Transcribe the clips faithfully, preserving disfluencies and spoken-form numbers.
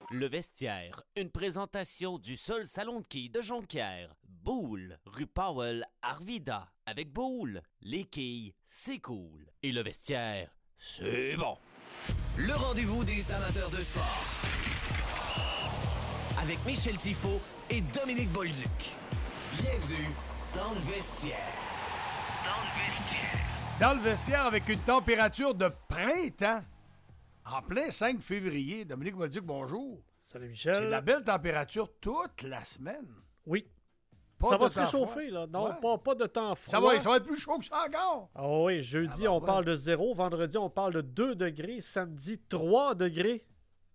Le Vestiaire, une présentation du seul salon de quilles de Jonquière. Boule, rue Powell, Arvida. Avec Boule, les quilles, c'est cool. Et le vestiaire, c'est bon. Le rendez-vous des amateurs de sport. Avec Michel Tifo et Dominique Bolduc. Bienvenue dans le vestiaire. Dans le vestiaire. Dans le vestiaire avec une température de printemps. En plein cinq février. Dominique Bolduc, bonjour. Salut Michel. C'est de la belle température toute la semaine. Oui. Pas ça de va se temps réchauffer, froid. là. Non, Ouais. pas, pas de temps froid. Ça va, ça va être plus chaud que ça encore. Ah oui, jeudi, Ah, bah, on ouais. parle de zéro. Vendredi, on parle de deux degrés. Samedi, trois degrés.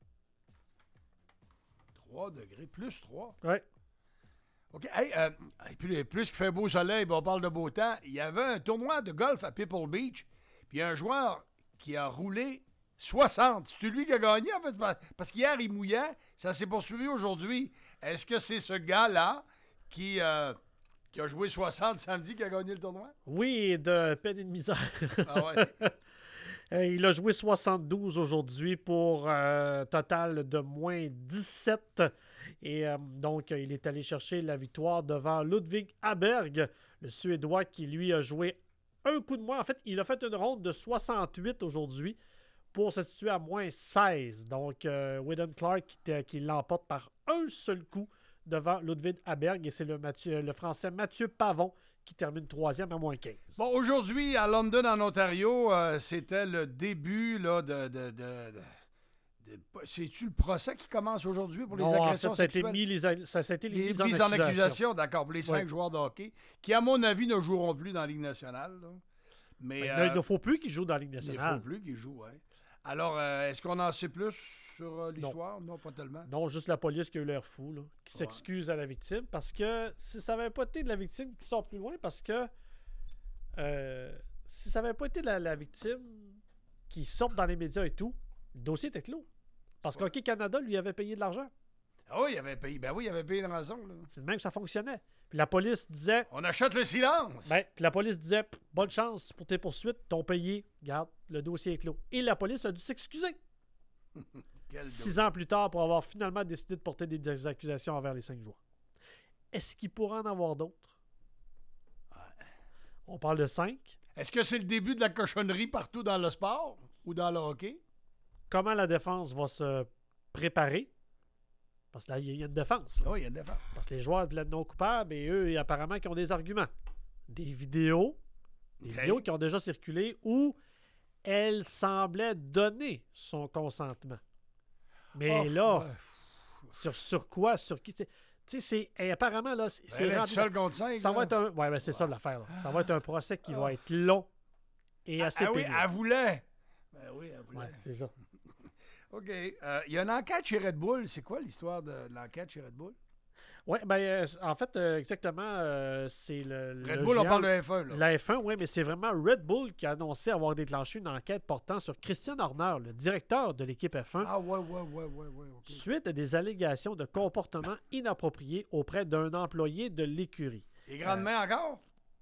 trois degrés, plus trois. Oui. OK. Hey, euh, hey, plus, plus qu'il fait beau soleil, ben on parle de beau temps. Il y avait un tournoi de golf à People Beach. Puis il y a un joueur qui a roulé soixante. C'est lui qui a gagné, en fait, parce qu'hier, il mouillait. Ça s'est poursuivi aujourd'hui. Est-ce que c'est ce gars-là qui, euh, qui a joué soixante samedi qui a gagné le tournoi? Oui, de peine et de misère. Ah ouais. Euh, Il a joué soixante-douze aujourd'hui pour un total de moins dix-sept. Et euh, donc, il est allé chercher la victoire devant Ludwig Aberg, le Suédois qui, lui, a joué un coup de moins. En fait, il a fait une ronde de soixante-huit aujourd'hui pour se situer à moins seize. Donc, euh, Wyndham Clark qui, t- qui l'emporte par un seul coup devant Ludwig Aberg. Et c'est le, Mathieu- le Français Mathieu Pavon qui termine troisième à moins quinze. Bon, aujourd'hui, à London, en Ontario, euh, c'était le début là, de... de, de, de- de- C'est-tu le procès qui commence aujourd'hui pour les Non, en agressions fait, ça a été sexuelles? mis les, a- ça, ça a été les Les mises en mises en accusation. accusation, d'accord, pour les cinq Oui. joueurs de hockey, qui, à mon avis, ne joueront plus dans la Ligue nationale. Là. Mais Ben, euh, il ne faut plus qu'il joue dans la Ligue il ne nationale. faut plus qu'ils jouent, oui. Alors, euh, est-ce qu'on en sait plus sur euh, l'histoire? Non. pas tellement. Non, juste la police qui a eu l'air fou, là, qui s'excuse à la victime. Parce que si ça n'avait pas été de la victime qui sort plus loin, parce que euh, si ça n'avait pas été de la, la victime qui sort dans les médias et tout, le dossier était clos. Parce que Hockey Canada lui avait payé de l'argent. Ah oui, il avait payé. Ben oui, il avait payé une rançon. Là. C'est de même que ça fonctionnait. Puis la police disait, On achète le silence! ben, puis la police disait, Pff, bonne chance pour tes poursuites, t'ont payé, regarde, le dossier est clos. Et la police a dû s'excuser. Quel Six ans plus tard, pour avoir finalement décidé de porter des accusations envers les cinq joueurs. Est-ce qu'il pourra en avoir d'autres? On parle de cinq. Est-ce que c'est le début de la cochonnerie partout dans le sport ou dans le hockey? Comment la défense va se préparer? Parce que là, il y a une défense. là. Oui, il y a une défense. Parce que les joueurs plaident non coupables et eux, apparemment, qui ont des arguments. Des vidéos. Des Ok. vidéos qui ont déjà circulé où elle semblait donner son consentement. Mais Oh, là, ouais. sur, sur quoi? Sur qui? Tu sais, c'est. Et apparemment, là, c'est. c'est Ben, être rendu- seul contre cinq. Ça là. va être un. Ouais, ben c'est ça l'affaire. là. Ça va être un procès qui va être long et assez Ah oui, pénible. elle voulait. Ben oui, elle voulait. Ouais, c'est ça. OK. Euh, Il y a une enquête chez Red Bull. C'est quoi l'histoire de, de l'enquête chez Red Bull? Oui, ben, euh, en fait, euh, exactement, euh, c'est le. Red le Bull, on géant- parle de F un. Là. La F un, oui, mais c'est vraiment Red Bull qui a annoncé avoir déclenché une enquête portant sur Christian Horner, le directeur de l'équipe F un, Ah ouais, ouais, ouais, ouais, ouais. OK. suite à des allégations de comportement inapproprié auprès d'un employé de l'écurie. Les grandes mains encore?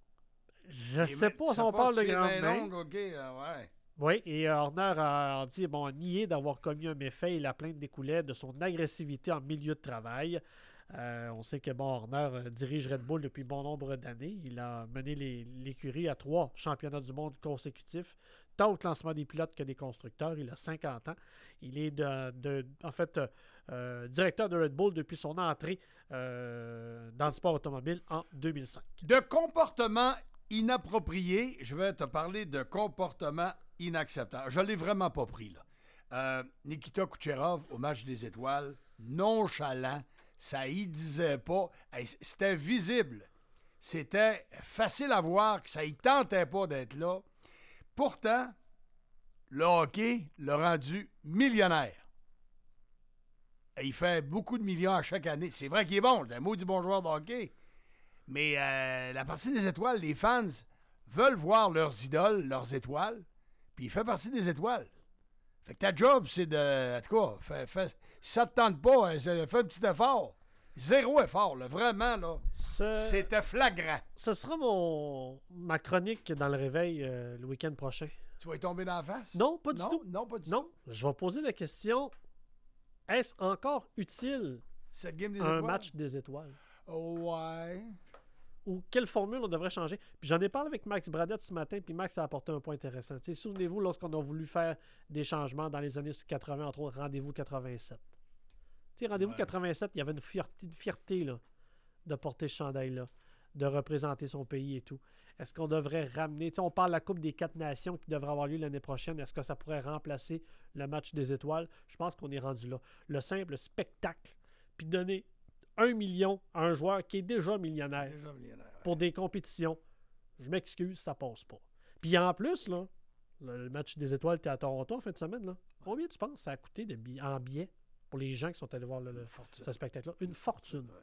Je Les sais mains- pas tu si sais on parle de si les grandes mains mains. longues, OK, euh, ouais. Oui, et euh, Horner a, a dit, bon, a nié d'avoir commis un méfait et la plainte découlait de son agressivité en milieu de travail. Euh, on sait que, bon, Horner euh, dirige Red Bull depuis bon nombre d'années. Il a mené les- l'écurie à trois championnats du monde consécutifs, tant au classement des pilotes que des constructeurs. Il a cinquante ans. Il est, de, de- en fait, euh, euh, directeur de Red Bull depuis son entrée euh, dans le sport automobile en deux mille cinq. De comportement inapproprié, je vais te parler de comportement inacceptable. Je l'ai vraiment pas pris, là. Euh, Nikita Kucherov, au match des étoiles, nonchalant, ça y disait pas. Hey, c'était visible. C'était facile à voir que ça y tentait pas d'être là. Pourtant, le hockey l'a rendu millionnaire. Et il fait beaucoup de millions à chaque année. C'est vrai qu'il est bon, c'est un maudit bon joueur de hockey. Mais euh, la partie des étoiles, les fans veulent voir leurs idoles, leurs étoiles, puis il fait partie des étoiles. Fait que ta job, c'est de... En tout cas, fais, fais, si ça te tente pas, fais un petit effort. Zéro effort, là, vraiment, là. Ce, C'était flagrant. ce sera mon, ma chronique dans le réveil euh, le week-end prochain. Tu vas y tomber dans la face? Non, pas du non, tout. Non, pas du Non, je vais poser la question. est-ce encore utile Cette game des un étoiles? match des étoiles? Ouais. Ou quelle formule on devrait changer? Puis j'en ai parlé avec Max Bradette ce matin, puis Max a apporté un point intéressant. T'sais, souvenez-vous, lorsqu'on a voulu faire des changements dans les années quatre-vingts, entre autres, Rendez-vous quatre-vingt-sept. T'sais, Rendez-vous Ouais. quatre-vingt-sept, il y avait une fierté, une fierté là, de porter ce chandail-là, de représenter son pays et tout. Est-ce qu'on devrait ramener... T'sais, on parle de la Coupe des quatre nations qui devrait avoir lieu l'année prochaine. Est-ce que ça pourrait remplacer le match des étoiles? Je pense qu'on est rendu là. Le simple spectacle, puis donner un million à un joueur qui est déjà millionnaire Déjà millionnaire. pour des compétitions, je m'excuse, ça passe pas. Puis en plus, là, le match des étoiles était à Toronto en fin de semaine. Là. Combien tu penses que ça a coûté de bi- en billets pour les gens qui sont allés voir le, le- Fortune. ce spectacle-là? Une fortune. Ouais.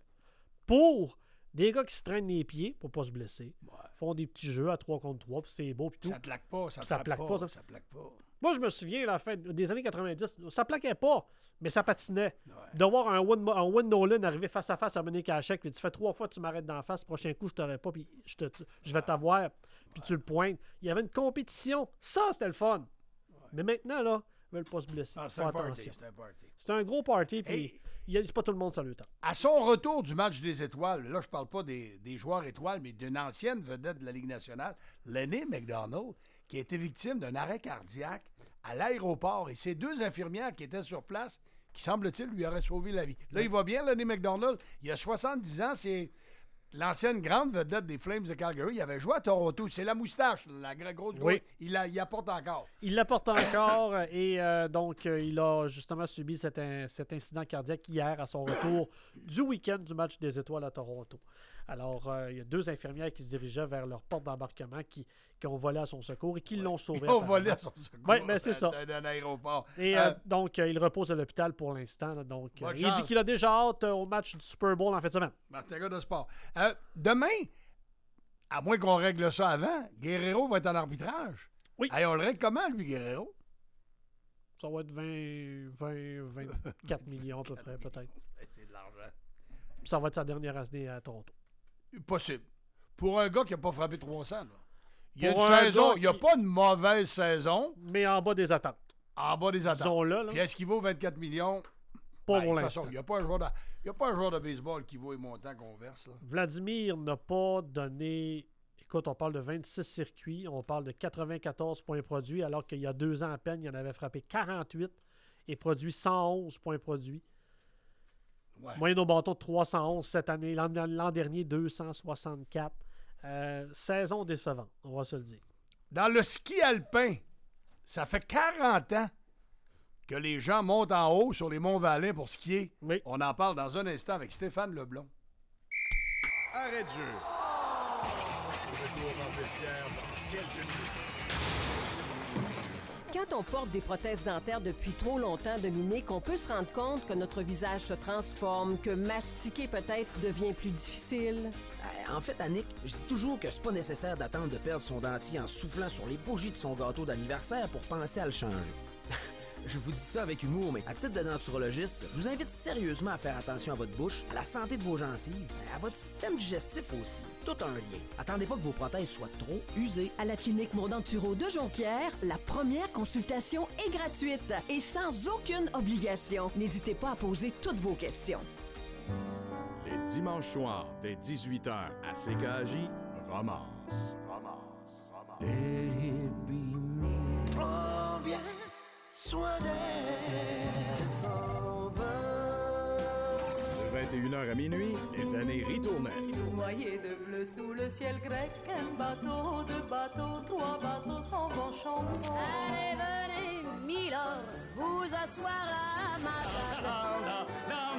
Pour des gars qui se traînent les pieds pour pas se blesser, Ouais. font des petits jeux à trois contre trois, puis c'est beau, puis tout. Ça plaque pas, ça, Puis ça plaque plaque pas, pas, ça. ça plaque pas. Moi, je me souviens, la fin des années quatre-vingt-dix, ça plaquait pas, mais ça patinait. Ouais. De voir un Win, un Win Nolan arriver face à face à Monique Hachek, puis tu fais trois fois, tu m'arrêtes d'en face, le prochain coup, je t'aurais pas, puis je, te, je vais t'avoir, puis tu le pointes. Il y avait une compétition. Ça, c'était le fun. Mais maintenant, là, ils veulent pas se blesser. Ah, c'est Faut un party, attention. c'est un party. C'est un gros party, puis Hey. il y a- c'est pas tout le monde sur le temps. À son retour du match des étoiles, là, je parle pas des, des joueurs étoiles, mais d'une ancienne vedette de la Ligue nationale, Lenny McDonald, qui a été victime d'un arrêt cardiaque à l'aéroport. Et ces deux infirmières qui étaient sur place, qui, semble-t-il, lui auraient sauvé la vie. Là, il va bien, Lenny McDonald. Il a soixante-dix ans, c'est l'ancienne grande vedette des Flames de Calgary. Il avait joué à Toronto. C'est la moustache, la gra- grosse grosse. Oui. Il, la, il apporte encore. Il l'apporte encore et euh, donc euh, il a justement subi cet, in- cet incident cardiaque hier à son retour du week-end du match des étoiles à Toronto. Alors, euh, il y a deux infirmières qui se dirigeaient vers leur porte d'embarquement qui, qui ont volé à son secours et qui l'ont sauvé. Ils ont volé apparemment. à son secours Ouais, ben, c'est ça. d'un- d'un aéroport. Et Euh, euh, donc, euh, il repose à l'hôpital pour l'instant. là. Donc, euh, Bonne il dit chance. qu'il a déjà hâte euh, au match du Super Bowl en fin de semaine. Martin gars de sport. Euh, demain, à moins qu'on règle ça avant, Guerrero va être en arbitrage. Oui. Hey, on le règle comment, lui, Guerrero? Ça va être vingt, vingt, vingt-quatre millions à peu près, peut-être. C'est de l'argent. Puis ça va être sa dernière année à Toronto. Possible. Pour un gars qui n'a pas frappé trois cents, là. Il y a Pour une un saison, gars il n'y a qui- pas une mauvaise saison Mais en bas des attentes. en bas des attentes. Disons-le, là. Puis est-ce qu'il vaut vingt-quatre millions? Pas Ben, pour de toute façon, l'instant. il n'y a pas un joueur de, il y a pas un joueur de baseball qui vaut les montants qu'on verse. Là. Vladimir n'a pas donné... Écoute, on parle de vingt-six circuits, on parle de quatre-vingt-quatorze points produits, alors qu'il y a deux ans à peine, il en avait frappé quarante-huit et produit cent onze points produits. Ouais. Moyenne au bâton de trois cent onze cette année. L'an, l'an dernier, deux cent soixante-quatre. Euh, saison décevante, on va se le dire. Dans le ski alpin, ça fait quarante ans que les gens montent en haut sur les monts Valais pour skier. Oui. On en parle dans un instant avec Stéphane Leblond. Arrêt de jeu. Retour dans le vestiaire dans quelques minutes. Quand on porte des prothèses dentaires depuis trop longtemps, Dominique, on peut se rendre compte que notre visage se transforme, que mastiquer peut-être devient plus difficile. Euh, En fait, Annick, je dis toujours que c'est pas nécessaire d'attendre de perdre son dentier en soufflant sur les bougies de son gâteau d'anniversaire pour penser à le changer. Je vous dis ça avec humour, mais à titre de denturologiste, je vous invite sérieusement à faire attention à votre bouche, à la santé de vos gencives, à votre système digestif aussi. Tout a un lien. Attendez pas que vos prothèses soient trop usées. À la clinique Mondanturo de Jonquière, la première consultation est gratuite et sans aucune obligation. N'hésitez pas à poser toutes vos questions. Les dimanches soirs, dès dix-huit heures, à C K A J, Romance. Romance. Romance. De vingt et une heures à minuit, les années ritournelles. Noyé de bleu sous le ciel grec, un bateau, deux bateaux, trois bateaux s'en vont chantant. Allez, venez, Milord, vous asseoir à ma table.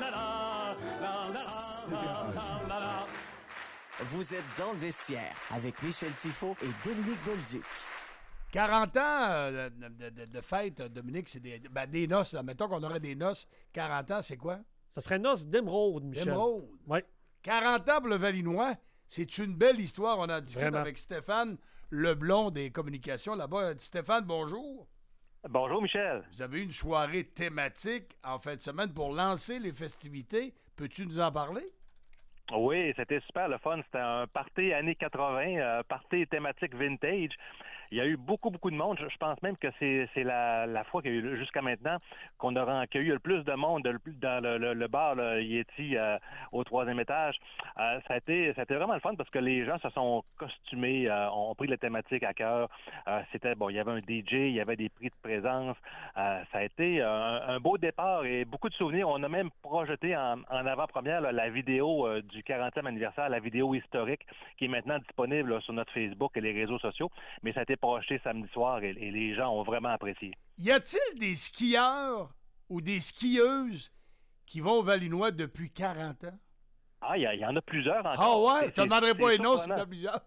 Vous êtes dans le vestiaire avec Michel Tifo et Dominique Bolduc. quarante ans euh, de, de- de- de fête, Dominique, c'est des, ben, des noces. Là. Mettons qu'on aurait des noces. quarante ans, c'est quoi? Ça serait noce d'émeraude, Michel. Émeraude. Oui. quarante ans pour le Valinois. C'est une belle histoire. On en discute Vraiment. avec Stéphane Leblond des communications là-bas. Stéphane, bonjour. Bonjour, Michel. Vous avez eu une soirée thématique en fin de semaine pour lancer les festivités. Peux-tu nous en parler? Oui, c'était super le fun. C'était un party années quatre-vingts, euh, party thématique vintage. il y a eu beaucoup, beaucoup de monde. Je, je pense même que c'est, c'est la, la fois qu'il y a eu jusqu'à maintenant qu'on a, qu'il y a eu le plus de monde dans le, le, le bar le Yeti euh, au troisième étage. Euh, ça, a été, ça a été vraiment le fun parce que les gens se sont costumés, euh, ont pris la thématique à cœur. Euh, c'était, bon, il y avait un D J, il y avait des prix de présence. Euh, ça a été un, un beau départ et beaucoup de souvenirs. On a même projeté en, en avant-première là, la vidéo euh, du quarantième anniversaire, la vidéo historique qui est maintenant disponible là, sur notre Facebook et les réseaux sociaux. Mais ça a été projeté samedi soir et, et les gens ont vraiment apprécié. Y a-t-il des skieurs ou des skieuses qui vont au Valinois depuis quarante ans? Ah, il y, y en a plusieurs encore. Ah ouais? C'est, je te demanderai pas les noms s'il y en a plusieurs.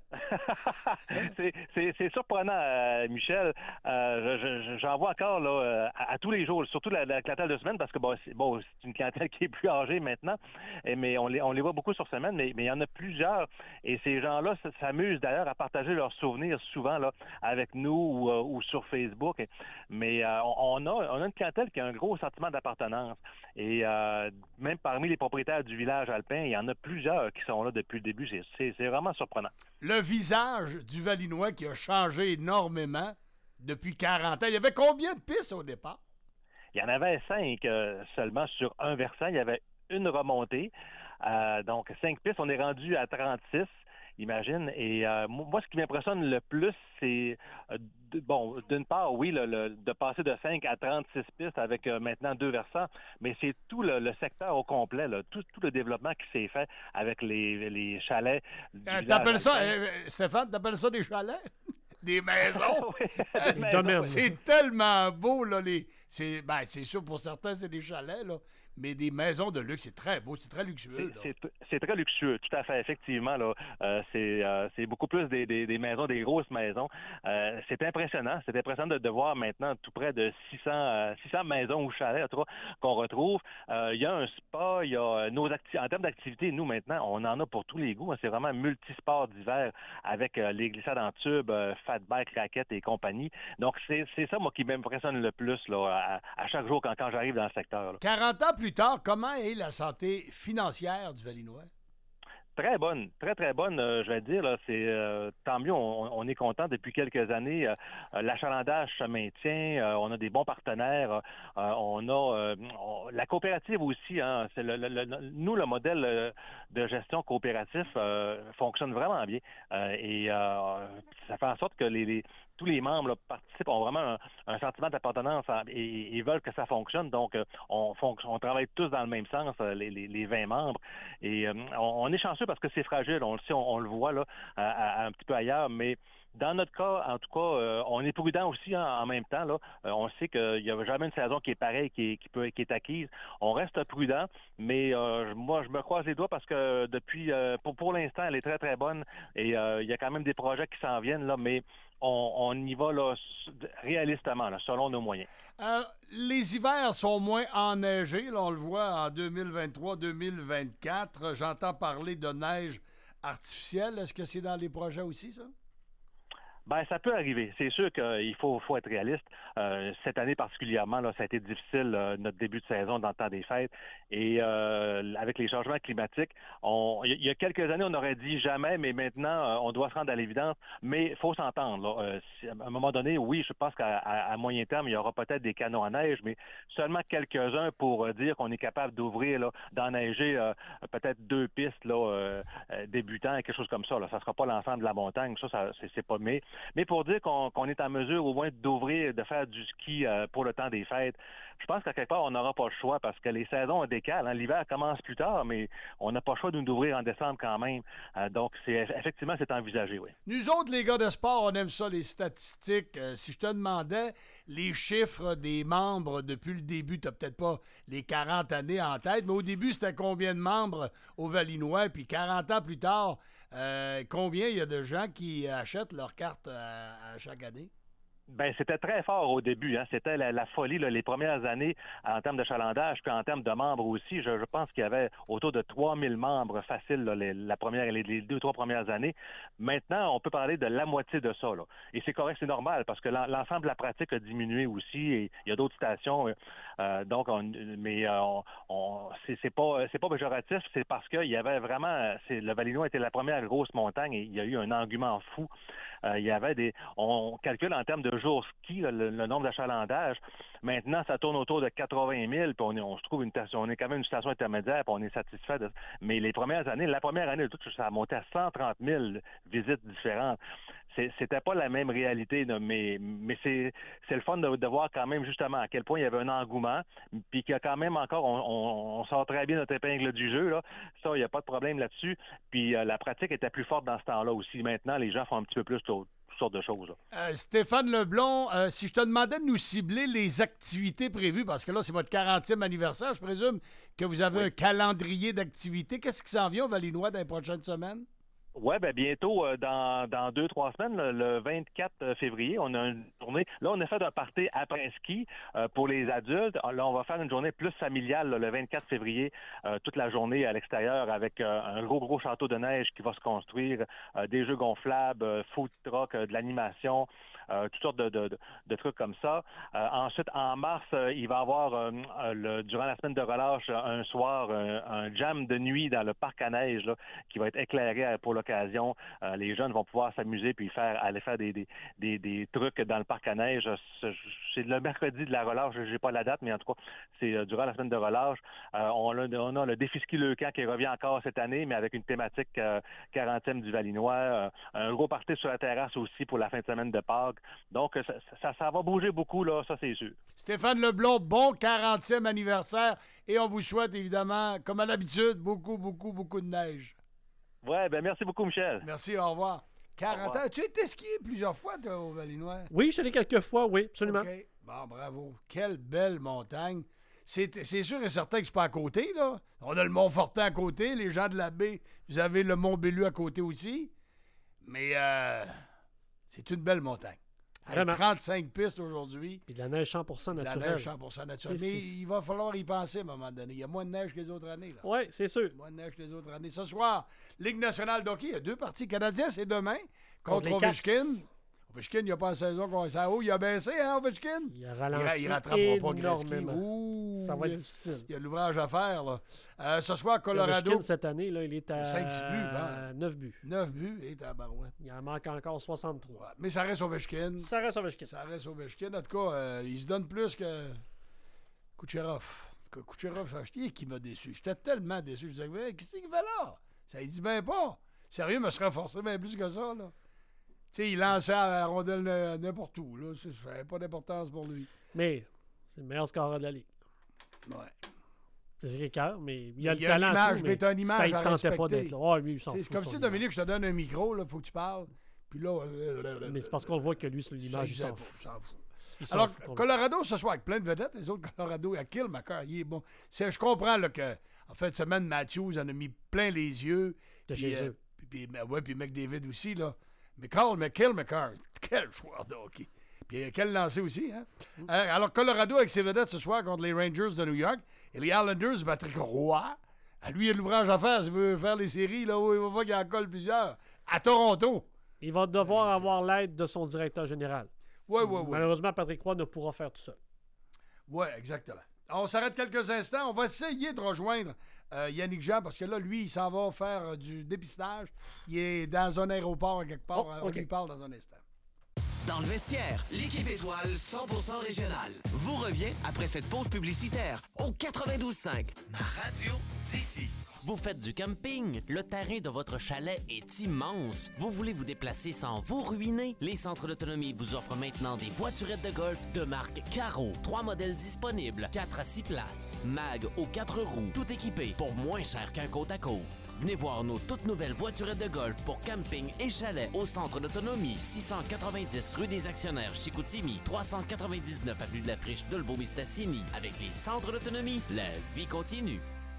c'est, c'est, c'est surprenant, euh, Michel. Euh, je, je, j'en vois encore là, euh, à, à tous les jours, surtout la, la clientèle de semaine, parce que bon, c'est, bon, c'est une clientèle qui est plus âgée maintenant, et, mais on les, on les voit beaucoup sur semaine, mais, mais il y en a plusieurs. Et ces gens-là s'amusent d'ailleurs à partager leurs souvenirs souvent là, avec nous ou, euh, ou sur Facebook. Mais euh, on, a, on a une clientèle qui a un gros sentiment d'appartenance. Et euh, même parmi les propriétaires du village alpin, il y en a plusieurs qui sont là depuis le début. C'est, c'est, c'est vraiment surprenant. Le visage du Valinois qui a changé énormément depuis quarante ans. Il y avait combien de pistes au départ? Il y en avait cinq euh, seulement sur un versant. Il y avait une remontée. Euh, donc, cinq pistes. On est rendu à trente-six, imagine. Et euh, moi, ce qui m'impressionne le plus, c'est, euh, d- bon, d'une part, oui, le, le, de passer de cinq à trente-six pistes avec euh, maintenant deux versants, mais c'est tout le, le secteur au complet, là, tout, tout le développement qui s'est fait avec les, les chalets. Euh, t'appelles ça, euh, Stéphane, t'appelles ça des chalets? Des maisons? Oui, des maisons. C'est tellement beau, là. Les, c'est, ben, c'est sûr, pour certains, c'est des chalets, là. Mais des maisons de luxe, c'est très beau, c'est très luxueux. C'est, c'est, c'est très luxueux, tout à fait, effectivement. Là, euh, c'est, euh, c'est beaucoup plus des, des, des maisons, des grosses maisons. Euh, c'est impressionnant. C'est impressionnant de, de voir maintenant tout près de six cents, euh, six cents maisons ou chalets en tout cas, qu'on retrouve. Euh, il y a un spa, il y a nos acti- en termes d'activités, nous maintenant, on en a pour tous les goûts. Hein. C'est vraiment multisport d'hiver avec euh, les glissades en tube, euh, fat bike, raquettes et compagnie. Donc c'est, c'est ça, moi, qui m'impressionne le plus là, à, à chaque jour quand, quand j'arrive dans le secteur. Là. quarante ans plus Plus tard, comment est la santé financière du Valinois? Très bonne, très, très bonne, euh, je vais dire. Là, c'est euh, tant mieux, on, on est content depuis quelques années. Euh, l'achalandage se maintient, euh, on a des bons partenaires, euh, on a euh, on, la coopérative aussi. Hein, c'est le, le, le, nous, le modèle de gestion coopératif euh, fonctionne vraiment bien. Euh, et euh, ça fait en sorte que les, les tous les membres là, participent, ont vraiment un, un sentiment d'appartenance et, et veulent que ça fonctionne. Donc, euh, on, on travaille tous dans le même sens, les, les, les vingt membres. Et euh, on, on est chanceux parce que c'est fragile. On le sait, on, on le voit là, à, à, un petit peu ailleurs. Mais dans notre cas, en tout cas, euh, on est prudent aussi hein, en même temps. Là. Euh, on sait qu'il n'y a jamais une saison qui est pareille, qui est, qui peut, qui est acquise. On reste prudent, mais euh, moi, je me croise les doigts parce que depuis, euh, pour, pour l'instant, elle est très, très bonne. Et euh, il y a quand même des projets qui s'en viennent, là, mais on, on y va là, réalistement, là, selon nos moyens. Euh, les hivers sont moins enneigés. Là, on le voit en deux mille vingt-trois deux mille vingt-quatre. J'entends parler de neige artificielle. Est-ce que c'est dans les projets aussi, ça? Ben, ça peut arriver. C'est sûr qu'il faut, faut être réaliste. Euh, cette année particulièrement, là, ça a été difficile, euh, notre début de saison dans le temps des fêtes. Et euh, avec les changements climatiques, on, il y a quelques années, on aurait dit jamais, mais maintenant, euh, on doit se rendre à l'évidence. Mais il faut s'entendre. Là. Euh, si, à un moment donné, oui, je pense qu'à à, à moyen terme, il y aura peut-être des canons à neige, mais seulement quelques-uns pour dire qu'on est capable d'ouvrir, là, d'enneiger euh, peut-être deux pistes là, euh, débutants, quelque chose comme ça. Là. Ça ne sera pas l'ensemble de la montagne. Ça, ça c'est, c'est pas mais. Mais pour dire qu'on, qu'on est en mesure au moins d'ouvrir, de faire du ski euh, pour le temps des fêtes, je pense qu'à quelque part, on n'aura pas le choix parce que les saisons décalent. Hein. L'hiver commence plus tard, mais on n'a pas le choix de nous d'ouvrir en décembre quand même. Euh, donc, c'est effectivement, c'est envisagé, oui. Nous autres, les gars de sport, on aime ça, les statistiques. Euh, si je te demandais les chiffres des membres depuis le début, tu n'as peut-être pas les quarante années en tête, mais au début, c'était combien de membres au Valinois? Puis quarante ans plus tard, euh, combien il y a de gens qui achètent leur carte à, à chaque année? Ben, c'était très fort au début. Hein. C'était la, la folie, là, les premières années en termes d'achalandage, puis en termes de membres aussi. Je, je pense qu'il y avait autour de trois mille membres faciles là, les, la première, les, les deux, trois premières années. Maintenant, on peut parler de la moitié de ça. Là. Et c'est correct, c'est normal, parce que l'ensemble de la pratique a diminué aussi. Et il y a d'autres stations. Euh, donc, on, mais euh, on, on, c'est, c'est pas c'est pas péjoratif, c'est parce qu'il y avait vraiment... C'est, le Valinois était la première grosse montagne et il y a eu un engouement fou. Euh, il y avait des... On calcule en termes de jours ski, là, le, le nombre d'achalandages. Maintenant, ça tourne autour de quatre-vingt mille, puis on, est, on se trouve une station, on est quand même une station intermédiaire, puis on est satisfait de... Mais les premières années, la première année, tout, ça a monté à cent trente mille visites différentes. C'est, c'était pas la même réalité, là, mais, mais c'est, c'est le fun de, de voir quand même justement à quel point il y avait un engouement, puis qu'il y a quand même encore, on, on, on sort très bien notre épingle du jeu, là. Ça, il n'y a pas de problème là-dessus. Puis euh, la pratique était plus forte dans ce temps-là aussi. Maintenant, les gens font un petit peu plus toutes sortes de choses. Euh, Stéphane Leblond, euh, si je te demandais de nous cibler les activités prévues, parce que là, c'est votre quarantième anniversaire, je présume que vous avez oui. un calendrier d'activités. Qu'est-ce qui s'en vient au Valinois dans les prochaines semaines? Oui, bien bientôt, euh, dans, dans deux, trois semaines, le, le vingt-quatre février, on a une journée. Là, on a fait un party après-ski euh, pour les adultes. Là, on va faire une journée plus familiale là, le vingt-quatre février, euh, toute la journée à l'extérieur avec euh, un gros, gros château de neige qui va se construire, euh, des jeux gonflables, euh, food truck, euh, de l'animation. Euh, toutes sortes de, de, de, de trucs comme ça. Euh, ensuite, en mars, euh, il va y avoir, euh, le, durant la semaine de relâche, un soir, un, un jam de nuit dans le parc à neige là, qui va être éclairé pour l'occasion. Euh, les jeunes vont pouvoir s'amuser puis faire aller faire des, des, des, des trucs dans le parc à neige. C'est le mercredi de la relâche, j'ai pas la date, mais en tout cas, c'est euh, durant la semaine de relâche. Euh, on, a, on a le défi ski Leucan qui revient encore cette année, mais avec une thématique euh, quarantième du Valinois. Euh, un gros party sur la terrasse aussi pour la fin de semaine de Pâques. Donc, ça, ça, ça va bouger beaucoup, là, ça, c'est sûr. Stéphane Leblond, bon quarantième anniversaire et on vous souhaite, évidemment, comme à l'habitude, beaucoup, beaucoup, beaucoup de neige. Oui, bien, merci beaucoup, Michel. Merci, au revoir. quarante ans. Tu as été skié plusieurs fois, toi, au Valinois? Oui, je suis allé quelques fois, oui, absolument. OK. Bon, bravo. Quelle belle montagne. C'est, c'est sûr et certain que c'est pas à côté, là. On a le Mont-Fortin à côté, les gens de la baie, vous avez le Mont-Bellu à côté aussi. Mais euh, c'est une belle montagne. Avec trente-cinq pistes aujourd'hui. Puis de la neige cent pour cent naturelle. De la neige cent pour cent naturelle. Mais il va falloir y penser à un moment donné. Il y a moins de neige que les autres années. Oui, c'est sûr. Moins de neige que les autres années. Ce soir, Ligue nationale de hockey, il y a deux parties. Canadien, c'est demain contre, contre Ovechkin. Ovechkin, il n'y a pas la saison qu'on ça haut. Il a baissé, hein, Ovechkin? Il a ralenti. Il, il rattrapera pas Gretzky. Ouh, ça va être il, difficile. Il y a de l'ouvrage à faire, là. Euh, ce soir, Colorado. Ovechkin, cette année, là, il est à cinq six buts, hein? neuf buts. neuf buts et à Barouette. Il en manque encore soixante-trois. Ouais, mais ça reste Ovechkin. Ça reste Ovechkin. Ça reste Ovechkin. En tout cas, euh, il se donne plus que Kucherov. Kucherov, c'est qui m'a déçu. J'étais tellement déçu. Je disais, qu'est-ce qu'il fait là? Ça il dit bien pas. Sérieux, me serait forcé bien plus que ça, là. Tu sais, il lançait la rondelle n'importe où. Là. Ça n'avait pas d'importance pour lui. Mais c'est le meilleur scoreur de la Ligue. Ouais. C'est Ricard, mais il y a il le y a talent. Une image, tout, mais mais t'as une image ça à ne tentait pas respecter. d'être là. Oh, lui, il s'en c'est fout, comme si, Dominique, je te donne un micro, il faut que tu parles. Puis là... Euh, mais c'est parce qu'on voit que lui, sur l'image, il s'en fout. S'en fout. Il s'en Alors, fout Colorado, ce soir, avec plein de vedettes, les autres Colorado, à Killmaker, il est bon. C'est, je comprends là, que, en fait, semaine, Matthews en a mis plein les yeux. De puis, chez euh, eux. Puis, puis, ouais, puis McDavid aussi, là. Mais Carl McKillmaker, quel joueur de hockey. Puis quel lancer aussi, hein? Mm. Euh, alors, Colorado avec ses vedettes ce soir contre les Rangers de New York. Et les Islanders, Patrick Roy. À lui, il y a de l'ouvrage à faire s'il veut faire les séries, là où il va voir qu'il en colle plusieurs. À Toronto. Il va devoir avoir l'aide de son directeur général. Oui, oui, oui. Malheureusement, Patrick Roy ne pourra faire tout seul. Oui, exactement. On s'arrête quelques instants. On va essayer de rejoindre euh, Yannick Jean parce que là, lui, il s'en va faire euh, du dépistage. Il est dans un aéroport quelque part. Oh, On okay. lui parle dans un instant. Dans le vestiaire, l'équipe étoile cent pour cent régionale vous revient après cette pause publicitaire au quatre-vingt-douze cinq. Ma radio d'ici. Vous faites du camping? Le terrain de votre chalet est immense. Vous voulez vous déplacer sans vous ruiner? Les centres d'autonomie vous offrent maintenant des voiturettes de golf de marque Caro. Trois modèles disponibles, quatre à six places. Mag aux quatre roues, tout équipé pour moins cher qu'un côte à côte. Venez voir nos toutes nouvelles voiturettes de golf pour camping et chalet au centre d'autonomie. six cent quatre-vingt-dix rue des Actionnaires, Chicoutimi. trois cent quatre-vingt-dix-neuf avenue de la Friche, Dolbeau-Mistassini. Avec les centres d'autonomie, la vie continue.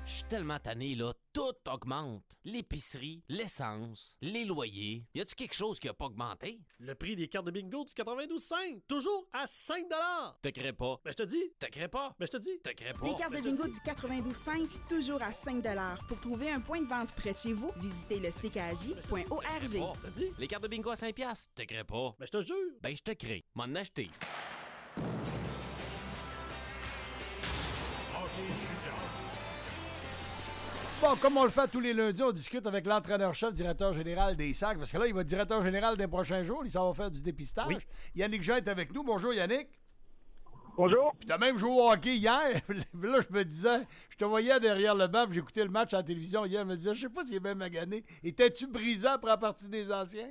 Je suis tellement tanné, là. Tout augmente. L'épicerie, l'essence, les loyers. Y a-tu quelque chose qui a pas augmenté? Le prix des cartes de bingo du quatre-vingt-douze cinq, toujours à cinq dollars. Te crée pas. Ben, je te dis. Te crée pas. Ben, je te dis. Te crée pas. Les cartes de Ben, bingo du quatre-vingt-douze cinq, toujours à cinq dollars. Pour trouver un point de vente près de chez vous, visitez le c k j point org. te dis. Les cartes de bingo à cinq piastres. Te crée pas. Ben, je te jure. Ben, je te crée. M'en acheter. Bon, comme on le fait tous les lundis, on discute avec l'entraîneur-chef, directeur général des Sacs, parce que là, il va être directeur général des prochains jours. Il s'en va faire du dépistage. Oui. Yannick Jean est avec nous. Bonjour, Yannick. Bonjour. Puis t'as même joué au hockey hier. Là, je me disais, je te voyais derrière le banc, puis j'écoutais le match à la télévision hier. Je me disais, je sais pas s'il est bien magané. Étais-tu brisé après la partie des anciens?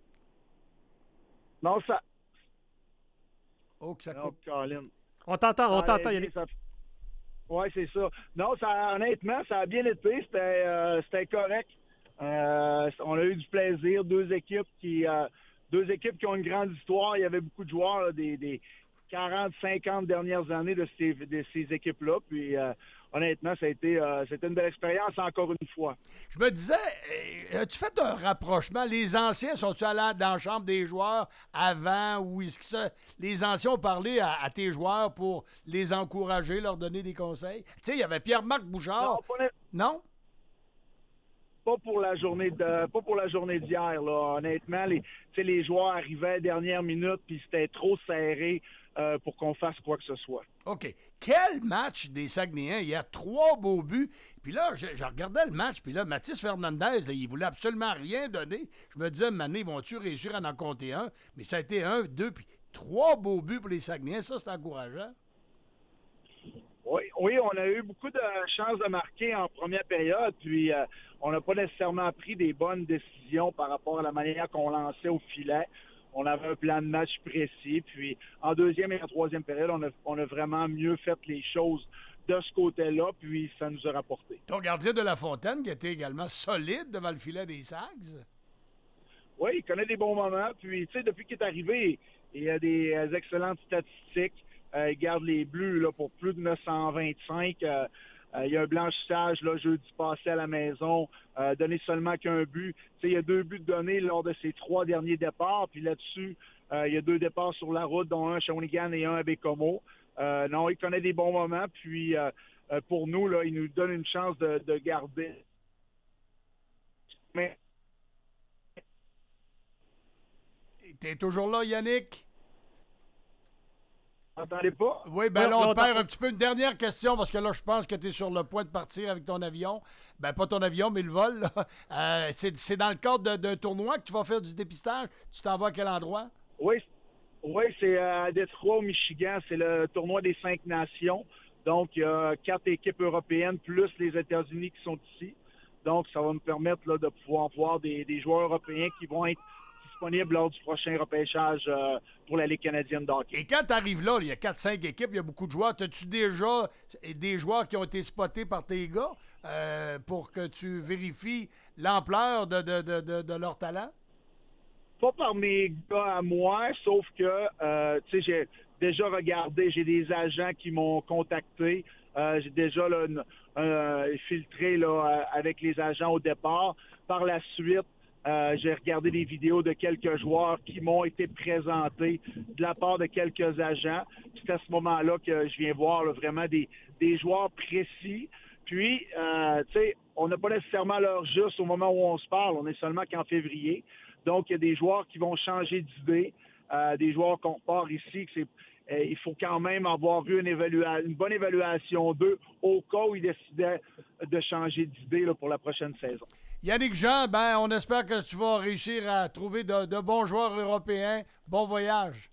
Non, ça... Oh, que ça Non, coupe. Colin. On t'entend, on Ah, t'entend, eh, Yannick. ça- Ouais, c'est ça. Non, ça, honnêtement, ça a bien été. C'était, euh, c'était correct. Euh, on a eu du plaisir. Deux équipes qui, euh, deux équipes qui ont une grande histoire. Il y avait beaucoup de joueurs là, des, des quarante, cinquante dernières années de ces, de ces équipes-là. Puis, euh, honnêtement, ça a été, euh, c'était une belle expérience encore une fois. Je me disais, euh, as-tu fait un rapprochement? Les anciens, sont-tu allés dans la chambre des joueurs avant ou est-ce que ça, les anciens ont parlé à, à tes joueurs pour les encourager, leur donner des conseils? Tu sais, il y avait Pierre-Marc Bouchard. Non, pas, Non? pas pour la journée de, pas pour la journée d'hier. Là. Honnêtement, les, tu sais, les joueurs arrivaient à la dernière minute puis c'était trop serré euh, pour qu'on fasse quoi que ce soit. OK. Quel match des Saguenayens? Il y a trois beaux buts. Puis là, je, je regardais le match, puis là, Mathis Fernandez, là, il voulait absolument rien donner. Je me disais, maintenant, ils vont-tu réussir à en compter un? Mais ça a été un, deux, puis trois beaux buts pour les Saguenayens. Ça, c'est encourageant. Oui, oui, on a eu beaucoup de chances de marquer en première période, puis euh, on n'a pas nécessairement pris des bonnes décisions par rapport à la manière qu'on lançait au filet. On avait un plan de match précis, puis en deuxième et en troisième période, on a, on a vraiment mieux fait les choses de ce côté-là, puis ça nous a rapporté. Ton gardien de La Fontaine, qui était également solide devant le filet des Sags. Oui, il connaît des bons moments, puis tu sais, depuis qu'il est arrivé, il a des euh, excellentes statistiques. Euh, il garde les Bleus là, pour plus de neuf cent vingt-cinq. Euh, euh, il y a un blanchissage là, jeudi passé à la maison, euh, donné seulement qu'un but. T'sais, il y a deux buts donnés lors de ses trois derniers départs. Puis là-dessus, euh, il y a deux départs sur la route, dont un à Shawinigan et un à Bécomo. Euh, non, il connaît des bons moments. Puis euh, euh, pour nous, là, il nous donne une chance de, de garder. Mais... T'es toujours là, Yannick? Vous m'entendez pas? Oui, ben Ouais, là, on on te perd t'entend. un petit peu. Une dernière question, parce que là, je pense que tu es sur le point de partir avec ton avion. Ben, pas ton avion, mais le vol. là. Euh, c'est, c'est dans le cadre de- d'un tournoi que tu vas faire du dépistage. Tu t'en vas à quel endroit? Oui, oui, c'est à Détroit, au Michigan. C'est le tournoi des cinq nations. Donc, il y a quatre équipes européennes plus les États-Unis qui sont ici. Donc, ça va me permettre là, de pouvoir voir des, des joueurs européens qui vont être disponibles lors du prochain repêchage euh, pour la Ligue canadienne de hockey. Et quand tu arrives là, il y a quatre cinq équipes, il y a beaucoup de joueurs. As-tu déjà des joueurs qui ont été spotés par tes gars euh, pour que tu vérifies l'ampleur de, de, de, de, de leur talent? Pas par mes gars à moi, sauf que, euh, tu sais, j'ai déjà regardé, j'ai des agents qui m'ont contacté. Euh, j'ai déjà là, une- un- filtré là, avec les agents au départ. Par la suite, euh, j'ai regardé des vidéos de quelques joueurs qui m'ont été présentés de la part de quelques agents. C'est à ce moment-là que je viens voir là, vraiment des, des joueurs précis. Puis, euh, tu sais, on n'a pas nécessairement l'heure juste au moment où on se parle. On est seulement qu'en février. Donc, il y a des joueurs qui vont changer d'idée, euh, des joueurs qu'on repart ici. Que c'est, euh, il faut quand même avoir vu une, évalua- une bonne évaluation d'eux au cas où ils décidaient de changer d'idée là, pour la prochaine saison. Yannick Jean, ben, on espère que tu vas réussir à trouver de, de bons joueurs européens. Bon voyage.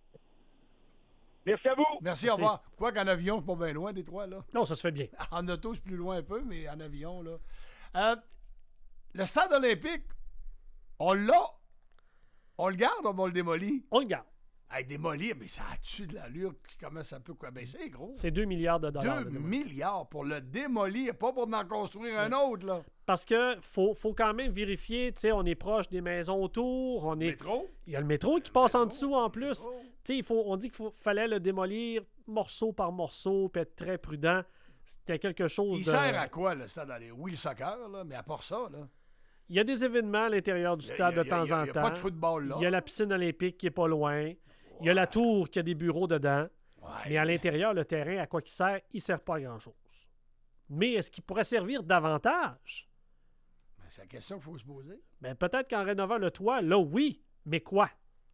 Merci à vous. Merci, Merci. au revoir. Quoi qu'en avion, c'est pas bien loin des trois, là. Non, ça se fait bien. En auto, c'est plus loin un peu, mais en avion, là. Euh, le stade olympique, on l'a. On le garde ou on le démolit? On le garde. Hey, démolir, mais ça a-tu de l'allure qui commence un peu quoi? Ben, c'est gros. C'est deux milliards de dollars. deux de démol. milliards pour le démolir, pas pour en construire un autre, là. Parce que faut, faut quand même vérifier, tu sais, on est proche des maisons autour, on est... Métro? Il y a le métro qui passe en métro, dessous en plus. métro. Tu sais, il faut, on dit qu'il faut- fallait le démolir morceau par morceau, puis être très prudent. C'était quelque chose Il de... sert à quoi, le stade? Allez, oui, le soccer, là, mais à part ça, là. Il y a des événements à l'intérieur du stade de temps en temps. Il n'y a pas de football, là. Il y a la piscine olympique qui est pas loin. Ouais. Il y a la tour qui a des bureaux dedans. Ouais. Mais à l'intérieur, le terrain, à quoi qu'il sert? Il ne sert pas à grand-chose. Mais est-ce qu'il pourrait servir davantage? Ben, c'est la question qu'il faut se poser. Ben, peut-être qu'en rénovant le toit, là, oui. Mais quoi?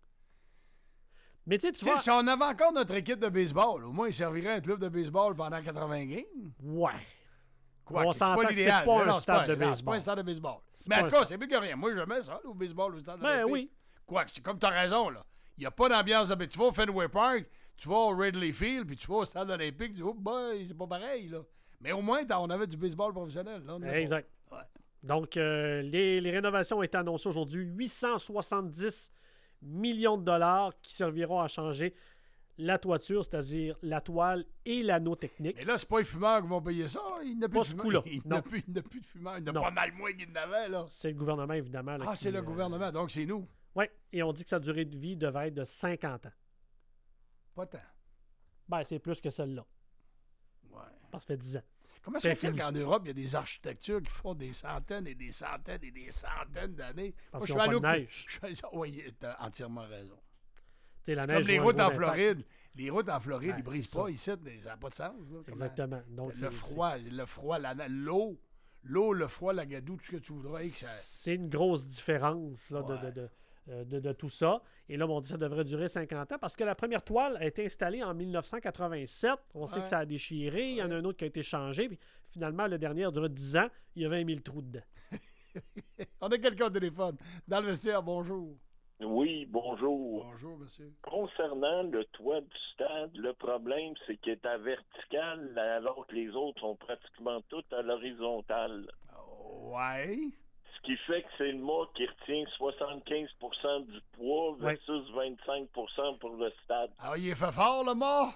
Mais tu sais, tu vois... Si on avait encore notre équipe de baseball, au moins, il servirait un club de baseball pendant quatre-vingts games. Ouais. Quoi, on c'est s'entend pas que l'idéal. c'est pas non, un c'est stade pas, de non, baseball. c'est pas un stade de baseball. C'est Mais en pas tout un cas, stade. c'est mieux que rien. Moi, je mets ça, là, au baseball, au stade Ben olympique. oui. Quoi, c'est comme tu as raison, là. Il n'y a pas d'ambiance. De... Tu vas au Fenway Park, tu vas au Wrigley Field, puis tu vas au stade olympique, tu dis, oh boy, c'est pas pareil, là. Mais au moins, on avait du baseball professionnel. Là, on exact. Ouais. Donc, euh, les, les rénovations ont été annoncées aujourd'hui. huit cent soixante-dix millions de dollars qui serviront à changer la toiture, c'est-à-dire la toile et l'anneau technique. Mais là, c'est pas les fumeurs qui vont payer ça. Il n'a plus, Pas de ce fumeurs. coup-là. Il Non. n'a plus, il n'a plus de fumeurs. Il n'a Non. pas mal moins qu'il n'avait, là. C'est le gouvernement, évidemment. là, Ah, qui, c'est le euh, gouvernement, donc c'est nous. Oui, et on dit que sa durée de vie devait être de cinquante ans. Pas tant. Ben, c'est plus que celle-là. Ouais. Parce que ça fait dix ans. Comment C'est ça fait fini. qu'en Europe, il y a des architectures qui font des centaines et des centaines et des centaines d'années? Parce Moi, qu'ils je n'ont suis pas allé de au- neige. je suis allé- Oui, tu as entièrement raison. Tu sais, la C'est neige comme les joue un routes gros en impact. Floride. Les routes en Floride, Ben, ils brisent c'est pas ça. ici, ça n'a pas de sens. là. Comment- Exactement. Donc, le c'est- froid, le froid, la- l'eau, l'eau, le froid, la gadoue, tout ce que tu voudras. et que ça- C'est une grosse différence là, de, Ouais. de, de, euh, de- de tout ça. Et là, on dit que ça devrait durer cinquante ans parce que la première toile a été installée en mille neuf cent quatre-vingt-sept. On sait Ouais. que ça a déchiré. Il y en a un autre qui a été changé. Puis finalement, le dernier a duré dix ans. Il y a vingt mille trous dedans. On a quelqu'un au téléphone. Dans le vestiaire, bonjour. Oui, bonjour. Bonjour, monsieur. Concernant le toit du stade, le problème, c'est qu'il est à vertical alors que les autres sont pratiquement toutes à l'horizontale. Ouais. Ce qui fait que c'est le mât qui retient soixante-quinze pour cent du poids versus vingt-cinq pour cent pour le stade. Alors, il est fait fort, le mort?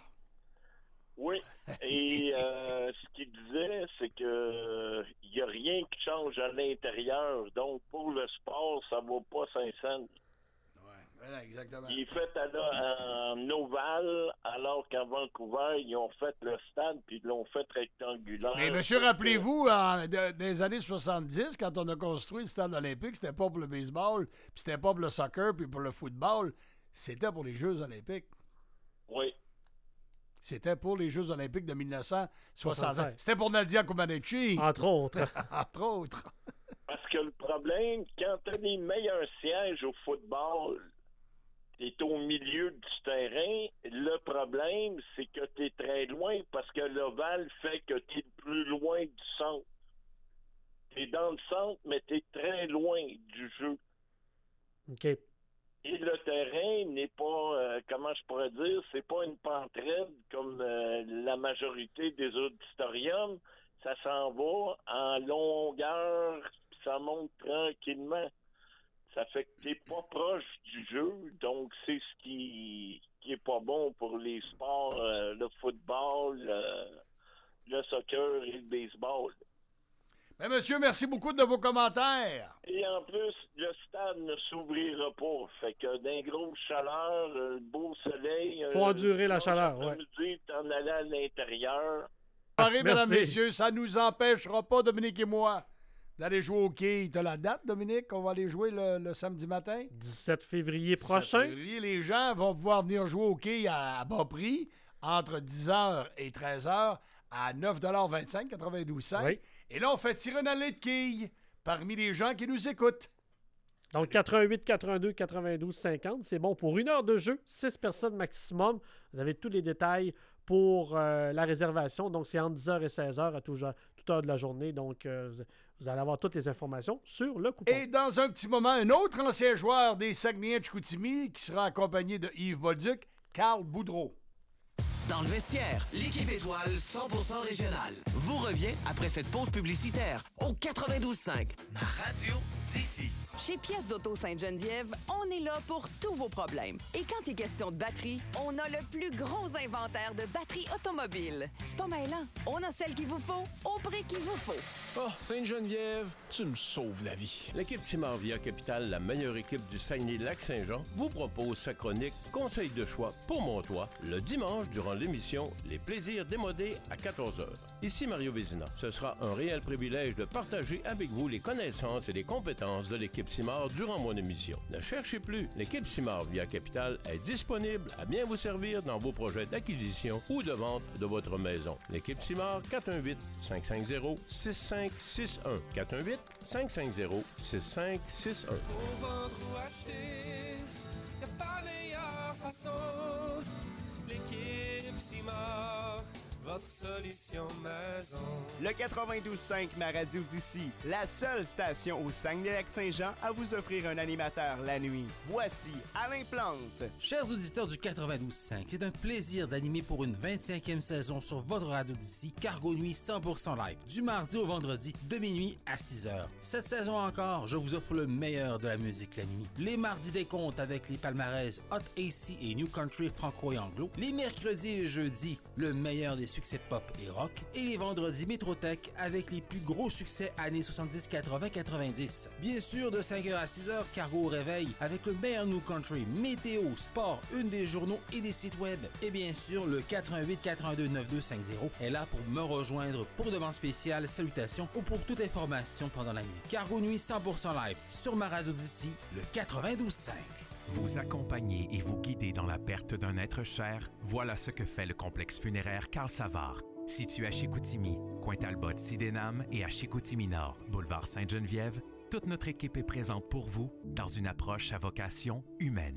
Oui. Et euh, ce qu'il disait, c'est que il n'y a rien qui change à l'intérieur. Donc, pour le sport, ça vaut pas cinq cents. Voilà, exactement. Il est fait à la- en ovale, alors qu'à Vancouver, ils ont fait le stade puis ils l'ont fait rectangulaire. Mais monsieur, rappelez-vous, en- de- dans les années soixante-dix, quand on a construit le stade olympique, c'était pas pour le baseball, puis c'était pas pour le soccer, puis pour le football, c'était pour les Jeux olympiques. Oui. C'était pour les Jeux olympiques de mille neuf cent soixante-cinq. soixante-seize. C'était pour Nadia Comaneci. Entre autres. Entre autres. Parce que le problème, quand tu as les meilleurs sièges au football, tu es au milieu du terrain. Le problème, c'est que tu es très loin parce que l'ovale fait que tu es plus loin du centre. Tu es dans le centre, mais tu es très loin du jeu. OK. Et le terrain n'est pas, euh, comment je pourrais dire, c'est pas une pente raide comme euh, la majorité des auditoriums. Ça s'en va en longueur, puis ça monte tranquillement. Ça fait que t'es pas proche du jeu, donc c'est ce qui, qui est pas bon pour les sports, euh, le football, euh, le soccer et le baseball. Mais monsieur, merci beaucoup de vos commentaires. Et en plus, le stade ne s'ouvrira pas. Fait que d'un gros chaleur, un beau soleil. Faut un- endurer la chaleur, ouais. après-midi, t'en allais à l'intérieur. Pareil, mesdames, Merci. messieurs, ça nous empêchera pas, Dominique et moi, d'aller jouer au quai. T'as la date, Dominique? On va aller jouer le, le samedi matin? dix-sept février dix-sept prochain. février, les gens vont pouvoir venir jouer au quai à, à bas prix entre dix heures et treize heures à neuf vingt-cinq, quatre-vingt-douze cents. Oui. Et là, on fait tirer une allée de quilles parmi les gens qui nous écoutent. Donc, quatre-vingt-huit, quatre-vingt-deux, quatre-vingt-douze, cinquante. C'est bon pour une heure de jeu, six personnes maximum. Vous avez tous les détails pour euh, la réservation. Donc, c'est entre dix heures et seize heures à tout- toute heure de la journée. Donc, euh, vous- vous allez avoir toutes les informations sur le coupon. Et dans un petit moment, un autre ancien joueur des Saguenayens de Chicoutimi qui sera accompagné de Yves Bolduc, Carl Boudreau. Dans le vestiaire, l'équipe étoile cent pour cent régionale vous revient après cette pause publicitaire au quatre-vingt-douze cinq. Ma radio d'ici. Chez Pièces d'Auto Sainte-Geneviève, on est là pour tous vos problèmes. Et quand il est question de batterie, on a le plus gros inventaire de batteries automobiles. C'est pas mêlant. On a celle qu'il vous faut au prix qu'il vous faut. Oh, Sainte-Geneviève, tu me sauves la vie. L'équipe Timor Via Capital, la meilleure équipe du Saguenay-Lac-Saint-Jean, vous propose sa chronique Conseil de choix pour mon toit le dimanche durant l'émission Les plaisirs démodés à quatorze heures. Ici Mario Vézina. Ce sera un réel privilège de partager avec vous les connaissances et les compétences de l'équipe Simard durant mon émission. Ne cherchez plus, l'équipe Simard via Capital est disponible à bien vous servir dans vos projets d'acquisition ou de vente de votre maison. L'équipe Simard, quatre un huit, cinq cinq zéro, six cinq six un. quatre un huit, cinq cinq zéro, six cinq six un. Pour vendre ou acheter, y'a pas meilleure façon. L'équipe Simard, votre solution maison. Le quatre-vingt-douze cinq, ma radio d'ici, la seule station au Saguenay-Lac-Saint-Jean à vous offrir un animateur la nuit. Voici Alain Plante. Chers auditeurs du quatre-vingt-douze cinq, c'est un plaisir d'animer pour une vingt-cinquième saison sur votre radio d'ici, Cargo Nuit cent pour cent live, du mardi au vendredi, de minuit à six heures. Cette saison encore, je vous offre le meilleur de la musique la nuit. Les mardis des comptes avec les palmarès Hot A C et New Country franco et anglo. Les mercredis et jeudis, le meilleur des succès pop et rock, et les vendredis Métrotech avec les plus gros succès années soixante-dix, quatre-vingts, quatre-vingt-dix. Bien sûr, de cinq heures à six heures, Cargo au réveil avec le meilleur New Country, météo, sport, une des journaux et des sites web. Et bien sûr, le quatre un huit, quatre un deux, neuf deux cinq zéro est là pour me rejoindre pour demande spéciale, salutations ou pour toute information pendant la nuit. Cargo Nuit cent pour cent live sur ma radio d'ici, le quatre-vingt-douze cinq. Vous accompagner et vous guider dans la perte d'un être cher, voilà ce que fait le complexe funéraire Carl Savard. Situé à Chicoutimi, coin Talbot, Sydenham et à Chicoutimi-Nord, boulevard Sainte-Geneviève, toute notre équipe est présente pour vous dans une approche à vocation humaine.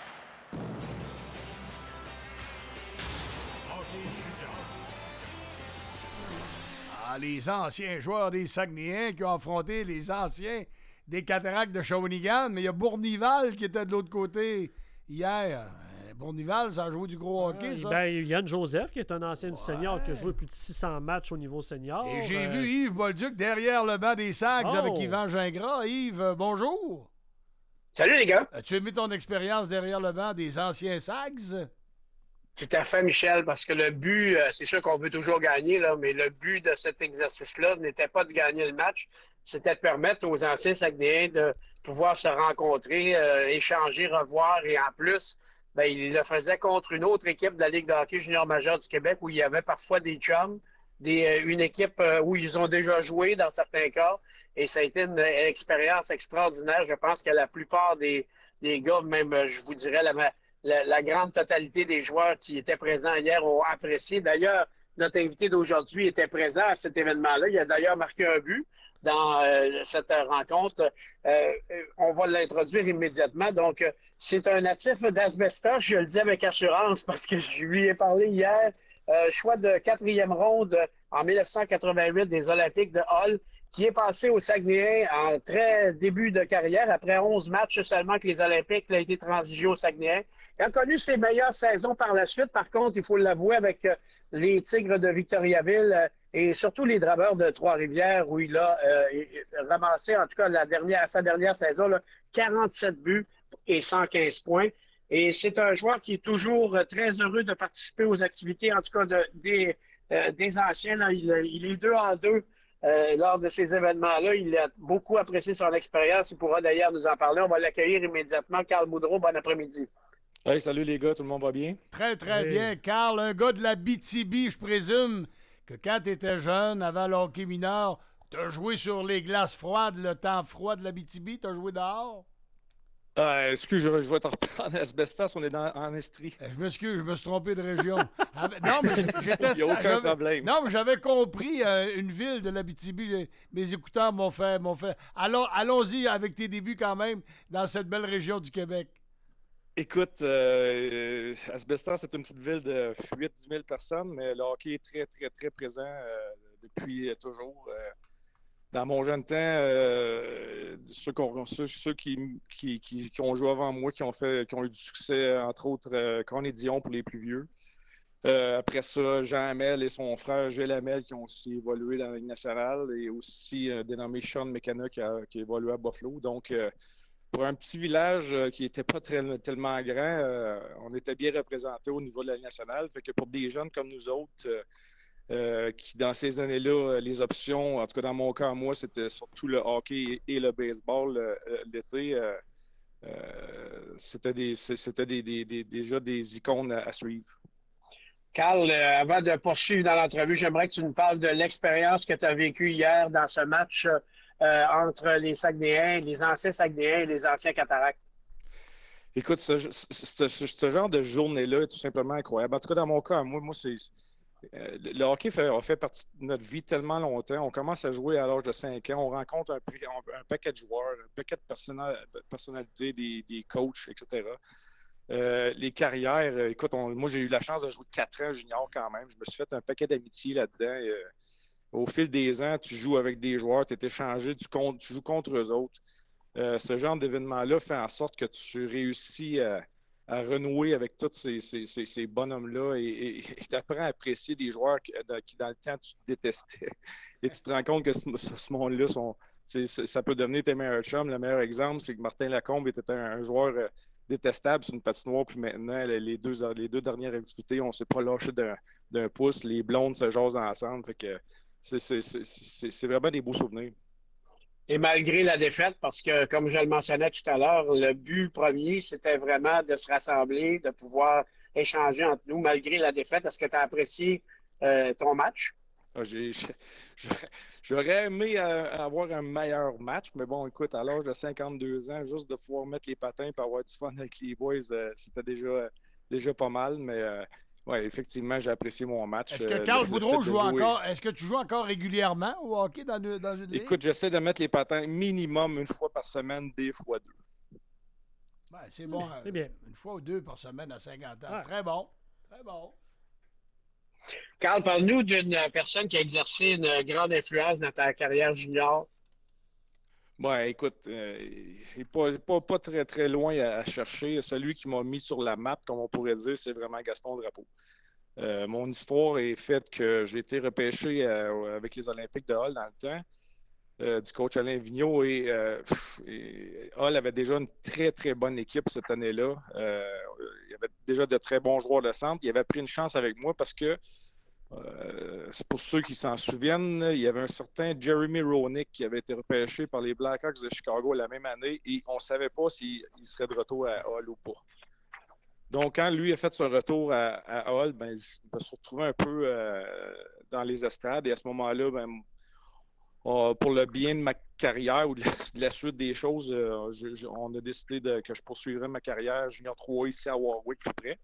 Ah, les anciens joueurs des Saguenayens qui ont affronté les anciens des Cataractes de Shawinigan, mais il y a Bournival qui était de l'autre côté hier. Bournival, ça a joué du gros hockey, Ah, ça. Ben, Yann Joseph, qui est un ancien du senior, qui a joué plus de six cents matchs au niveau senior. Et j'ai Euh, vu Yves Bolduc derrière le banc des Sags Oh. avec Yvan Gingras. Yves, euh, bonjour. Salut les gars. As-tu aimé ton expérience derrière le banc des anciens Sags? Tout à fait, Michel, parce que le but, euh, c'est sûr qu'on veut toujours gagner, là, mais le but de cet exercice-là n'était pas de gagner le match, c'était de permettre aux anciens Saguenayens de pouvoir se rencontrer, euh, échanger, revoir, et en plus, ben, ils le faisaient contre une autre équipe de la Ligue de hockey junior majeur du Québec où il y avait parfois des chums, des, euh, une équipe euh, où ils ont déjà joué dans certains cas, et ça a été une, une expérience extraordinaire. Je pense que la plupart des, des gars, même, euh, je vous dirais, la, la, la grande totalité des joueurs qui étaient présents hier ont apprécié. D'ailleurs, notre invité d'aujourd'hui était présent à cet événement-là. Il a d'ailleurs marqué un but dans euh, cette rencontre. Euh, on va l'introduire immédiatement. Donc, euh, c'est un natif d'Asbestos, je le dis avec assurance parce que je lui ai parlé hier. Euh, choix de quatrième ronde en mille neuf cent quatre-vingt-huit des Olympiques de Hull, qui est passé au Saguenay en très début de carrière. Après onze matchs seulement que les Olympiques, il a été transigé au Saguenay. Il a connu ses meilleures saisons par la suite. Par contre, il faut l'avouer, avec euh, les Tigres de Victoriaville euh, et surtout les Draveurs de Trois-Rivières, où il a euh, ramassé, en tout cas, la dernière, sa dernière saison, là, quarante-sept buts et cent quinze points. Et c'est un joueur qui est toujours très heureux de participer aux activités, en tout cas de, des, euh, des anciens. Là. Il, il est deux en deux euh, lors de ces événements-là. Il a beaucoup apprécié son expérience. Il pourra d'ailleurs nous en parler. On va l'accueillir immédiatement. Carl Boudreau, bon après-midi. Hey, salut les gars, tout le monde va bien? Très, très Oui. bien. Carl, un gars de la B T B, je présume que quand tu étais jeune, avant le hockey mineur, tu as joué sur les glaces froides, le temps froid de la B T B, tu as joué dehors? Euh, excuse, je, je vais te reprendre à Asbestos, on est dans, en Estrie. Je m'excuse, je me suis trompé de région. Ah, ben, non, mais j'étais... Il y a aucun j'avais- problème. Non, mais j'avais compris euh, une ville de l'Abitibi. J'ai- Mes écouteurs m'ont fait... M'ont fait... Allons, allons-y avec tes débuts quand même dans cette belle région du Québec. Écoute, euh, Asbestos, c'est une petite ville de huit à dix mille personnes, mais le hockey est très, très, très présent euh, depuis euh, toujours. Euh, dans mon jeune temps, euh, ceux, qu'on- ceux, ceux qui, qui, qui, qui ont joué avant moi, qui ont, fait, qui ont eu du succès, entre autres, euh, Corné Dion pour les plus vieux. Euh, après ça, Jean Hamel et son frère Gilles Hamel qui ont aussi évolué dans la Ligue nationale, et aussi euh, dénommé Sean McKenna qui a, qui a évolué à Buffalo. Donc, euh, pour un petit village euh, qui n'était pas très, tellement grand, euh, on était bien représenté au niveau de la Ligue nationale. Fait que pour des jeunes comme nous autres, euh, euh, qui dans ces années-là, euh, les options, en tout cas dans mon cas, moi, c'était surtout le hockey et, et le baseball euh, euh, l'été. Euh, euh, c'était des, c'était des, des, des- déjà des icônes à, à suivre. Carl, euh, avant de poursuivre dans l'entrevue, j'aimerais que tu nous parles de l'expérience que tu as vécue hier dans ce match euh, entre les Saguenayens, les anciens Saguenayens et les anciens Cataractes. Écoute, ce, ce, ce, ce genre de journée-là est tout simplement incroyable. En tout cas, dans mon cas, moi, moi c'est, euh, le hockey fait, a fait partie de notre vie tellement longtemps. On commence à jouer à l'âge de cinq ans. On rencontre un, un paquet de joueurs, un paquet de personnalités, des, des coachs, et cetera. Euh, les carrières, euh, écoute, on, moi j'ai eu la chance de jouer quatre ans junior quand même. Je me suis fait un paquet d'amitié là-dedans. Et, euh, au fil des ans, tu joues avec des joueurs, tu es échangé, tu, comptes, tu joues contre eux autres. Euh, ce genre d'événement-là fait en sorte que tu réussis à, à renouer avec tous ces, ces, ces, ces bonhommes-là et tu apprends à apprécier des joueurs qui, qui, dans le temps, tu détestais. Et tu te rends compte que ce, ce monde-là, sont, c'est, c'est, ça peut devenir tes meilleurs chums. Le meilleur exemple, c'est que Martin Lacombe était un, un joueur euh, détestable sur une patinoire, puis maintenant, les deux, les deux dernières activités, on ne s'est pas lâché d'un, d'un pouce. Les blondes se jasent ensemble. Fait que c'est, c'est, c'est, c'est, c'est vraiment des beaux souvenirs. Et malgré la défaite, parce que, comme je le mentionnais tout à l'heure, le but premier, c'était vraiment de se rassembler, de pouvoir échanger entre nous. Malgré la défaite, est-ce que tu as apprécié euh, ton match? Ah, j'ai, j'aurais aimé euh, avoir un meilleur match, mais bon, écoute, à l'âge de cinquante-deux ans, juste de pouvoir mettre les patins et avoir du fun avec les boys, euh, c'était déjà, euh, déjà pas mal, mais euh, oui, effectivement, j'ai apprécié mon match. Est-ce que Carl euh, Boudreau joue encore, est-ce que tu joues encore régulièrement au hockey dans, dans une ligue? Écoute, j'essaie de mettre les patins minimum une fois par semaine, des fois deux. Ben, c'est bon. C'est bien. Une fois ou deux par semaine à cinquante ans. Ouais. Très bon. Très bon. Carl, parle-nous d'une personne qui a exercé une grande influence dans ta carrière junior. Oui, écoute, euh, c'est pas, pas, pas très, très loin à chercher. Celui qui m'a mis sur la map, comme on pourrait dire, c'est vraiment Gaston Drapeau. Euh, mon histoire est faite que j'ai été repêché euh, avec les Olympiques de Hull dans le temps, euh, du coach Alain Vigneault. Et, euh, et Hull avait déjà une très, très bonne équipe cette année-là. Euh, il y avait déjà de très bons joueurs de centre. Il avait pris une chance avec moi parce que Euh, c'est pour ceux qui s'en souviennent, il y avait un certain Jeremy Roenick qui avait été repêché par les Blackhawks de Chicago la même année et on ne savait pas s'il serait de retour à Hull ou pas. Donc, quand lui a fait son retour à, à Hull, ben, je me suis retrouvé un peu euh, dans les estrades et à ce moment-là, ben, euh, pour le bien de ma carrière ou de la, de la suite des choses, euh, je, je, on a décidé de, que je poursuivrais ma carrière junior trois ici à Warwick tout près.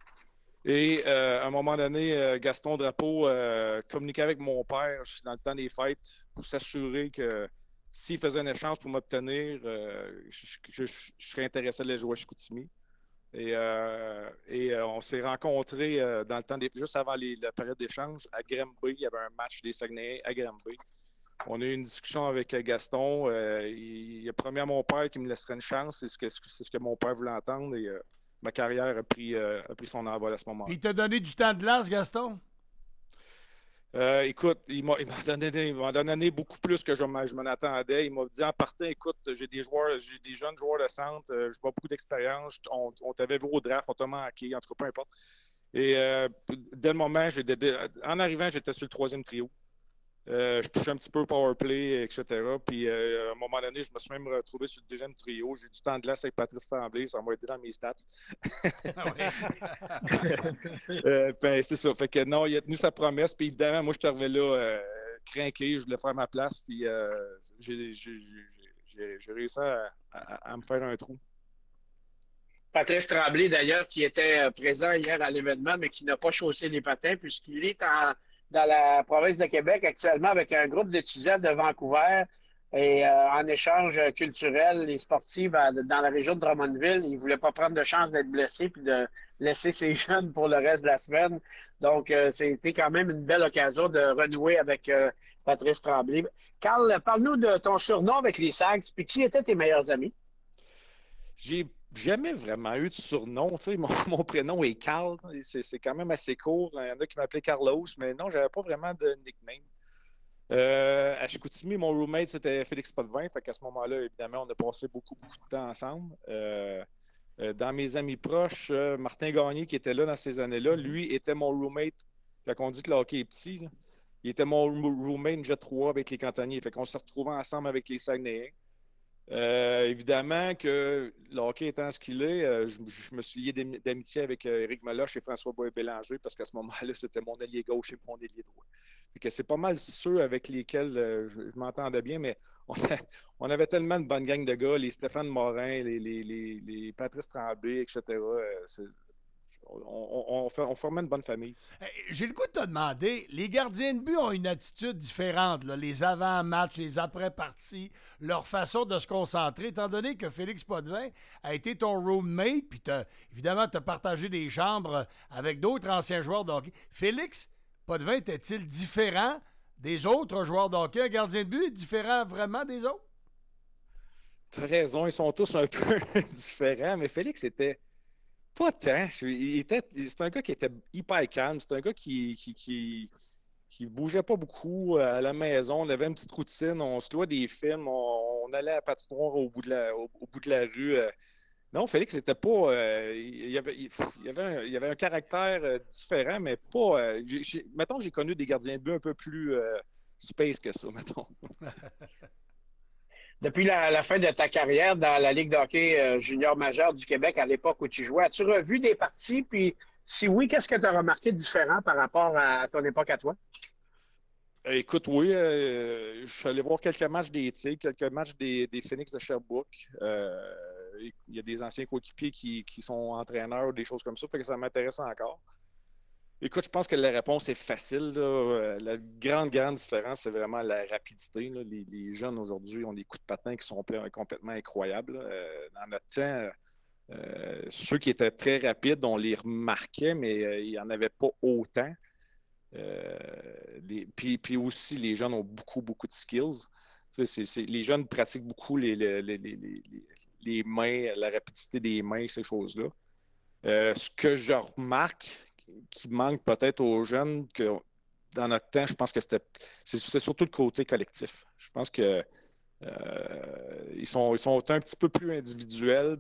Et euh, à un moment donné, euh, Gaston Drapeau euh, communiquait avec mon père dans le temps des fêtes pour s'assurer que s'il faisait un échange pour m'obtenir, euh, je, je, je, je serais intéressé de les jouer à Chicoutimi. Et, euh, et euh, on s'est rencontrés euh, dans le temps des, juste avant les, la période d'échange à Granby. Il y avait un match des Saguenayens à Granby. On a eu une discussion avec Gaston. Euh, il, il a promis à mon père qu'il me laisserait une chance. C'est ce que, c'est ce que mon père voulait entendre. Et, euh, ma carrière a pris, euh, a pris son envol à ce moment-là. Il t'a donné du temps de glace, Gaston? Euh, écoute, il m'a, il, m'a donné, il m'a donné beaucoup plus que je m'en, je m'en attendais. Il m'a dit en partant, écoute, j'ai des joueurs, j'ai des jeunes joueurs de centre, euh, j'ai pas beaucoup d'expérience, on, on t'avait vu au draft, on t'a manqué, en tout cas, peu importe. Et euh, dès le moment, j'ai, en arrivant, j'étais sur le troisième trio. Euh, je touchais un petit peu power play, et cetera. Puis euh, à un moment donné, je me suis même retrouvé sur le deuxième trio. J'ai du temps de glace avec Patrice Tremblay, ça m'a aidé dans mes stats. euh, ben, c'est ça. Fait que non, il a tenu sa promesse. Puis évidemment, moi, je suis arrivé là euh, crinqué, je voulais faire ma place. Puis euh, j'ai, j'ai, j'ai, j'ai réussi à, à, à me faire un trou. Patrice Tremblay, d'ailleurs, qui était présent hier à l'événement, mais qui n'a pas chaussé les patins puisqu'il est en dans la province de Québec actuellement avec un groupe d'étudiants de Vancouver et euh, en échange culturel et sportif à, dans la région de Drummondville. Il ne voulait pas prendre de chance d'être blessé puis de laisser ses jeunes pour le reste de la semaine. Donc, euh, c'était quand même une belle occasion de renouer avec euh, Patrice Tremblay. Carl, parle-nous de ton surnom avec les Sags, puis qui étaient tes meilleurs amis? J'ai jamais vraiment eu de surnom. Tu sais, mon, mon prénom est Carl. C'est, c'est quand même assez court. Il y en a qui m'appelaient Carlos, mais non, j'avais pas vraiment de nickname. Euh, à Chicoutimi, mon roommate, c'était Félix Potvin. Fait qu'à ce moment-là, évidemment, on a passé beaucoup, beaucoup de temps ensemble. Euh, euh, dans mes amis proches, euh, Martin Gagné, qui était là dans ces années-là, lui était mon roommate quand on dit que le hockey est petit. Là. Il était mon roommate Jet trois avec les Cantonniers. Fait qu'on s'est retrouvés ensemble avec les Saguenayens. Euh, évidemment que le hockey étant ce qu'il est, euh, je, je me suis lié d'am- d'amitié avec euh, Éric Meloche et François Bélanger parce qu'à ce moment-là, c'était mon allié gauche et mon allié droit. Fait que c'est pas mal ceux avec lesquels euh, je, je m'entendais bien, mais on, a- on avait tellement une bonne gang de gars, les Stéphane Morin, les, les, les, les Patrice Tremblay, et cetera. Euh, c'est- on, on, on fait- on formait une bonne famille. Hey, J'ai le goût de te demander, les gardiens de but ont une attitude différente, là, les avant-matchs, les après-parties, leur façon de se concentrer, étant donné que Félix Potvin a été ton roommate, puis t'as- évidemment, tu as partagé des chambres avec d'autres anciens joueurs de hockey. Félix Potvin était-il différent des autres joueurs de hockey? Un gardien de but est différent vraiment des autres? Tu as raison, ils sont tous un peu différents, mais Félix était pas tant. Il était, c'est un gars qui était hyper calme. C'est un gars qui, qui, qui, qui bougeait pas beaucoup à la maison. On avait une petite routine. On se louait des films. On, on allait à la patinoire au bout de la, au, au bout de la rue. Non, Félix, c'était pas. Euh, il, y avait, il, il, avait un, il avait un caractère euh, différent, mais pas. Euh, j'ai, j'ai, mettons que j'ai connu des gardiens de but un peu plus euh, space que ça, mettons. Depuis la, la fin de ta carrière dans la Ligue de hockey euh, junior majeur du Québec, à l'époque où tu jouais, as-tu revu des parties? Puis si oui, qu'est-ce que tu as remarqué différent par rapport à ton époque à toi? Écoute, oui, euh, je suis allé voir quelques matchs des Tigres, quelques matchs des, des Phoenix de Sherbrooke. Euh, il y a des anciens coéquipiers qui, qui sont entraîneurs ou des choses comme ça, fait que ça m'intéresse encore. Écoute, je pense que la réponse est facile, là. La grande, grande différence, c'est vraiment la rapidité, là. Les, les jeunes aujourd'hui ont des coups de patin qui sont complètement incroyables, là. Euh, dans notre temps, euh, ceux qui étaient très rapides, on les remarquait, mais euh, il n'y en avait pas autant. Euh, les, puis, puis aussi, les jeunes ont beaucoup, beaucoup de skills. C'est, c'est, les jeunes pratiquent beaucoup les, les, les, les, les mains, la rapidité des mains, ces choses-là. Euh, ce que je remarque qui manque peut-être aux jeunes, que dans notre temps, je pense que c'était c'est, c'est surtout le côté collectif. Je pense que euh, ils, sont, ils sont un petit peu plus individuels,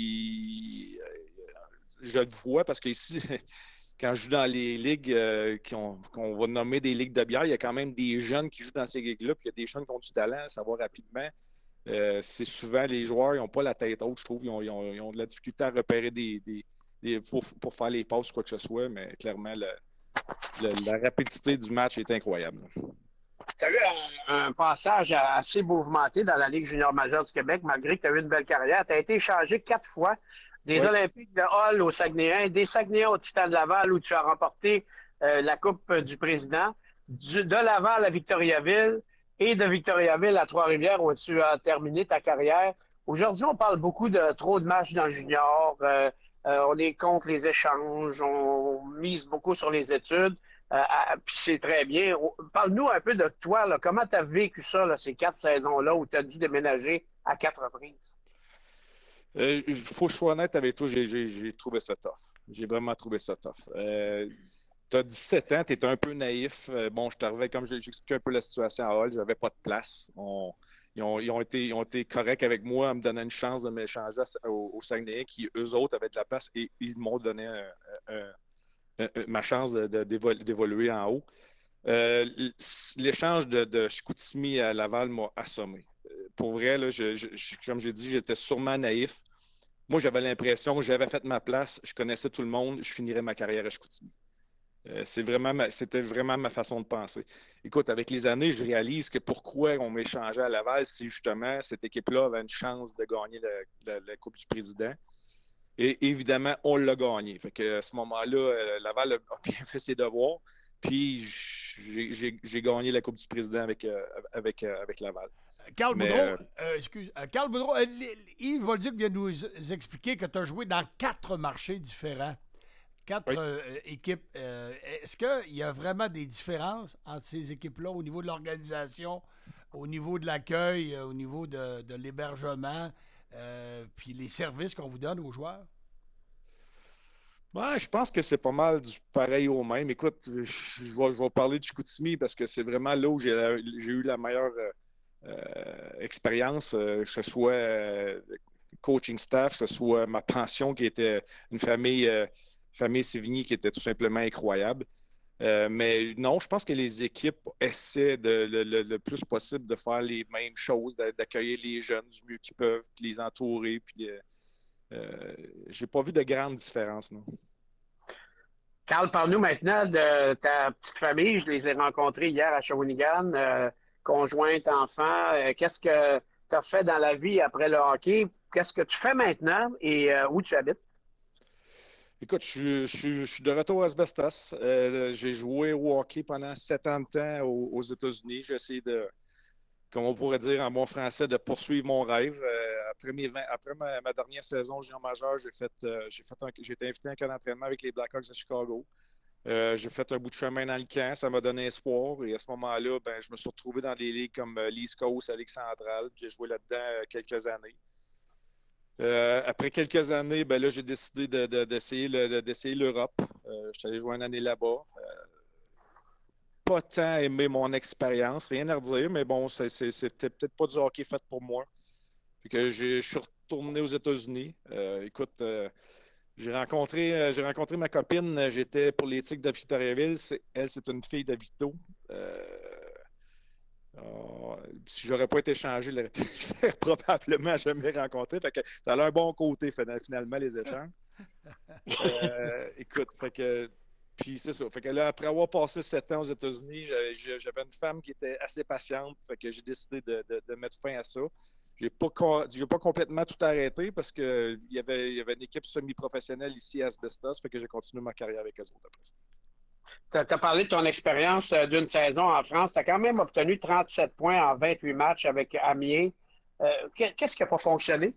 puis euh, je le vois parce qu'ici, quand je joue dans les ligues euh, qu'on, qu'on va nommer des ligues de bière, il y a quand même des jeunes qui jouent dans ces ligues-là, puis il y a des jeunes qui ont du talent, ça va rapidement. Euh, c'est souvent les joueurs, ils n'ont pas la tête haute, je trouve. Ils ont, ils ont, ils ont de la difficulté à repérer des, des, des pour, pour faire les passes ou quoi que ce soit, mais clairement, le, le, la rapidité du match est incroyable. Tu as eu un, un passage assez mouvementé dans la Ligue junior majeure du Québec, malgré que tu as eu une belle carrière. Tu as été échangé quatre fois des oui. Olympiques de Hall au Saguenay, des Saguenay au Titan de Laval, où tu as remporté euh, la Coupe du Président, du, de Laval à Victoriaville et de Victoriaville à Trois-Rivières, où tu as terminé ta carrière. Aujourd'hui, on parle beaucoup de trop de matchs dans le junior. Euh, euh, on est contre les échanges. On mise beaucoup sur les études. Euh, puis c'est très bien. Parle-nous un peu de toi. Là. Comment tu as vécu ça, là, ces quatre saisons-là, où tu as dû déménager à quatre reprises? Il euh, faut que je sois honnête avec toi, j'ai, j'ai, j'ai trouvé ça tough. J'ai vraiment trouvé ça tough. Euh, tu as dix-sept ans, tu es un peu naïf. Euh, bon, je t'arrivais, comme j'ai, j'expliquais un peu la situation à Hall, j'avais pas de place. On, ils, ont, ils, ont été, ils ont été corrects avec moi en me donnant une chance de m'échanger au, au Saguenay, qui eux autres avaient de la place et ils m'ont donné un, un, un, un, ma chance de, de, d'évoluer, d'évoluer en haut. Euh, l'échange de, de Chicoutimi à Laval m'a assommé. Pour vrai, là, je, je, comme j'ai dit, j'étais sûrement naïf. Moi, j'avais l'impression que j'avais fait ma place, je connaissais tout le monde, je finirais ma carrière à Chicoutimi. Euh, c'est vraiment ma, c'était vraiment ma façon de penser. Écoute, avec les années, je réalise que pourquoi on m'échangeait à Laval, si justement cette équipe-là avait une chance de gagner la, la, la Coupe du Président. Et évidemment, on l'a gagné. Fait que à ce moment-là, Laval a bien fait ses devoirs. Puis j'ai, j'ai, j'ai gagné la Coupe du Président avec, euh, avec, euh, avec Laval. Carl Boudreau, euh... Euh, excuse, euh, Carl Boudreau, euh, Yves Bolduc vient nous expliquer que tu as joué dans quatre marchés différents, quatre oui. euh, équipes. Euh, est-ce qu'il y a vraiment des différences entre ces équipes-là au niveau de l'organisation, au niveau de l'accueil, euh, au niveau de, de l'hébergement, euh, puis les services qu'on vous donne aux joueurs? Ouais, je pense que c'est pas mal du pareil au même. Écoute, je, je, vais, je vais parler de Chicoutimi parce que c'est vraiment là où j'ai, j'ai eu la meilleure euh, euh, expérience, euh, que ce soit euh, coaching staff, que ce soit ma pension qui était une famille, euh, famille Sévigny qui était tout simplement incroyable. Euh, mais non, je pense que les équipes essaient de, le, le, le plus possible de faire les mêmes choses, d'accueillir les jeunes du mieux qu'ils peuvent, puis les entourer. Puis euh, euh, j'ai pas vu de grandes différences, non. Carl, parle-nous maintenant de ta petite famille. Je les ai rencontrés hier à Shawinigan, euh, conjointe, enfant. Euh, qu'est-ce que tu as fait dans la vie après le hockey? Qu'est-ce que tu fais maintenant et euh, où tu habites? Écoute, je, je, je suis de retour à Asbestos. Euh, j'ai joué au hockey pendant sept ans de temps aux, aux États-Unis. J'ai essayé de, comme on pourrait dire en bon français, de poursuivre mon rêve. Euh, après mes vingt, après ma, ma dernière saison junior majeur, j'ai fait, euh, j'ai fait un, j'ai été invité à un camp d'entraînement avec les Blackhawks de Chicago. Euh, j'ai fait un bout de chemin dans le camp, ça m'a donné espoir. Et à ce moment-là, ben, je me suis retrouvé dans des ligues comme euh, l'East Coast, la Ligue centrale. J'ai joué là-dedans euh, quelques années. Euh, après quelques années, ben là, j'ai décidé de, de, d'essayer, le, d'essayer l'Europe. Euh, je suis allé jouer une année là-bas. Euh, pas tant aimé mon expérience, rien à redire, mais bon, c'est, c'est, c'était peut-être pas du hockey fait pour moi. Fait que j'ai, je suis retourné aux États-Unis. Euh, écoute, euh, j'ai rencontré, euh, j'ai rencontré ma copine, j'étais pour les Tigres de Victoriaville. C'est, elle, c'est une fille de Victo. Euh, Euh, si j'aurais pas été changé, je l'aurais probablement jamais rencontré. Fait que ça a un bon côté, finalement, les échanges. Euh, écoute, fait que. Puis c'est ça. Fait que là, après avoir passé sept ans aux États-Unis, j'avais, j'avais une femme qui était assez patiente. Fait que j'ai décidé de, de, de mettre fin à ça. J'ai pas, j'ai pas complètement tout arrêté parce qu'il y avait, il y avait une équipe semi-professionnelle ici à Asbestos. Fait que j'ai continué ma carrière avec eux autres après ça. Tu as parlé de ton expérience d'une saison en France. Tu as quand même obtenu trente-sept points en vingt-huit matchs avec Amiens. Euh, qu'est-ce qui n'a pas fonctionné?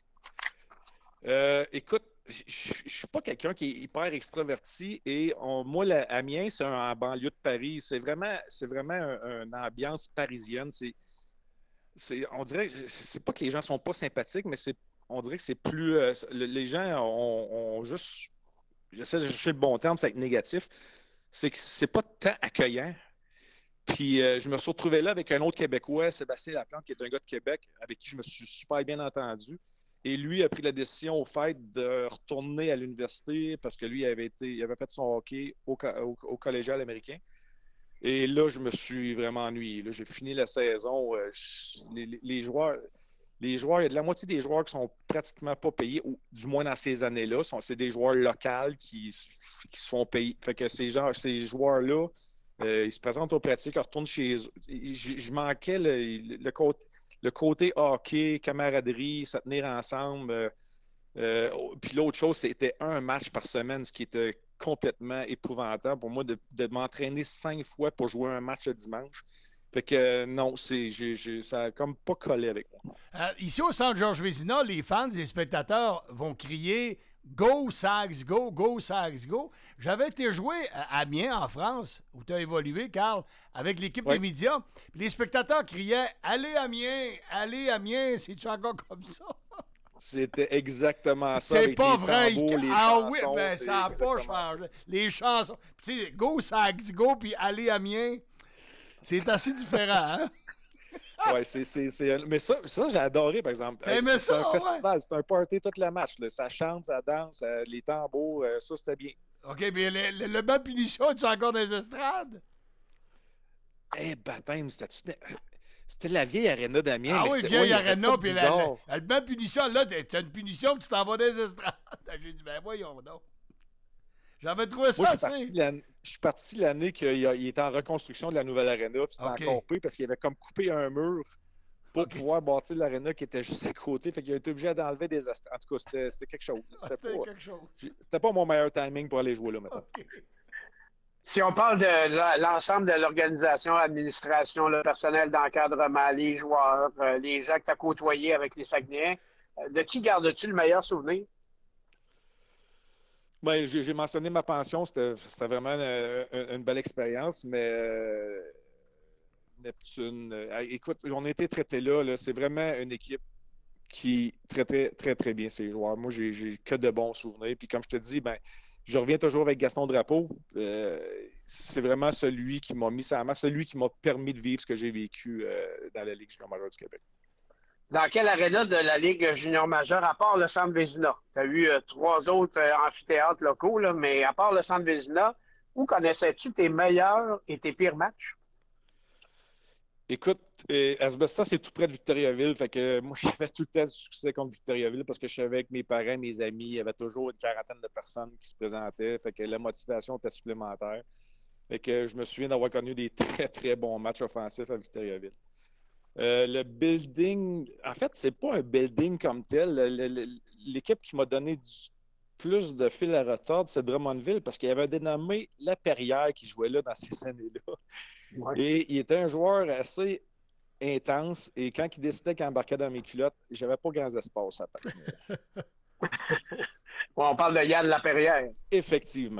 Euh, écoute, je ne suis pas quelqu'un qui est hyper extraverti et on, moi, la, Amiens, c'est un, en banlieue de Paris. C'est vraiment, c'est vraiment un, une ambiance parisienne. C'est, c'est, on dirait, c'est pas que les gens sont pas sympathiques, mais c'est, on dirait que c'est plus... Euh, les gens ont, ont juste... J'essaie de chercher le bon terme, c'est être négatif. C'est que c'est pas tant accueillant. Puis euh, je me suis retrouvé là avec un autre Québécois, Sébastien Laplante, qui est un gars de Québec, avec qui je me suis super bien entendu. Et lui a pris la décision au fait de retourner à l'université parce que lui avait été, il avait fait son hockey au, au, au collégial américain. Et là, je me suis vraiment ennuyé. Là, j'ai fini la saison. Euh, je, les, les joueurs... Les joueurs, il y a de la moitié des joueurs qui sont pratiquement pas payés, ou du moins dans ces années-là. Sont, c'est des joueurs locaux qui, qui se font payer. Fait que ces, gens, ces joueurs-là, euh, ils se présentent aux pratiques, ils retournent chez eux. Je, je manquais le, le, côté, le côté hockey, camaraderie, se tenir ensemble. Euh, euh, puis l'autre chose, c'était un match par semaine, ce qui était complètement épouvantable pour moi de, de m'entraîner cinq fois pour jouer un match le dimanche. Fait que euh, non, c'est, j'ai, j'ai, ça n'a comme pas collé avec moi. Euh, ici au centre Georges Vézina, les fans, les spectateurs vont crier « Go Sags, go, go Sags, go ». J'avais été joué à Amiens, en France, où tu as évolué, Carl, avec l'équipe ouais. des médias. Puis les spectateurs criaient « Allez Amiens, allez Amiens, c'est-tu encore comme ça? » C'était exactement ça. C'est avec pas les vrai. Tambours, les ah chansons, oui, ben ça n'a pas changé. Ça. Les chansons. Tu sais, « Go Sags, go », puis « Allez Amiens ». C'est assez différent, hein? Oui, c'est, c'est, c'est... Mais ça, ça, j'ai adoré, par exemple. C'est, c'est ça, un ouais. festival, c'est un party toute la match. Là. Ça chante, ça danse, les tambours, ça, c'était bien. OK, mais le, le, le banc punition, tu es encore dans les estrades? Eh, hey, baptême, c'était... C'était la vieille aréna d'Amiens. Ah mais oui, c'était... vieille ouais, aréna, puis la, la, le banc punition, là, t'as une punition, puis tu t'en vas dans les estrades. J'ai dit, ben voyons donc. J'avais trouvé ça Moi, assez. Je suis, l'année, je suis parti l'année qu'il il était en reconstruction de la nouvelle aréna, puis c'était okay. encore pire parce qu'il avait comme coupé un mur pour okay. pouvoir bâtir l'aréna qui était juste à côté. Fait qu'il a été obligé d'enlever des estrades. En tout cas, c'était, c'était quelque chose. C'était, c'était pas, quelque chose. C'était pas mon meilleur timing pour aller jouer là maintenant. Okay. Si on parle de la, l'ensemble de l'organisation, l'administration, le personnel d'encadrement, les joueurs, euh, les gens que tu as côtoyés avec les Saguenayens, euh, de qui gardes-tu le meilleur souvenir? Ben, j'ai, j'ai mentionné ma pension, c'était, c'était vraiment une, une belle expérience, mais euh, Neptune, euh, écoute, on a été traités là, là, c'est vraiment une équipe qui traitait très, très bien ses joueurs. Moi, j'ai, j'ai que de bons souvenirs. Puis comme je te dis, ben, je reviens toujours avec Gaston Drapeau. Euh, c'est vraiment celui qui m'a mis ça en marche, celui qui m'a permis de vivre ce que j'ai vécu euh, dans la Ligue junior majeure du Québec. Dans quelle aréna de la Ligue junior majeure, à part le Centre Vézina? Tu as eu euh, trois autres euh, amphithéâtres locaux, là, mais à part le Centre Vézina, où connaissais-tu tes meilleurs et tes pires matchs? Écoute, euh, Asbestas, c'est tout près de Victoriaville. Fait que moi, j'avais tout le temps du succès contre Victoriaville parce que je savais que mes parents, mes amis, il y avait toujours une quarantaine de personnes qui se présentaient. Fait que la motivation était supplémentaire. Fait que je me souviens d'avoir connu des très, très bons matchs offensifs à Victoriaville. Euh, le building, en fait, c'est pas un building comme tel. Le, le, l'équipe qui m'a donné du, plus de fil à retordre, c'est Drummondville parce qu'il y avait un dénommé Laperrière qui jouait là dans ces années-là. Ouais. Et il était un joueur assez intense et quand il décidait qu'il embarquait dans mes culottes, j'avais pas grand espace à patiner. Bon, on parle de Yann Laperrière. Effectivement.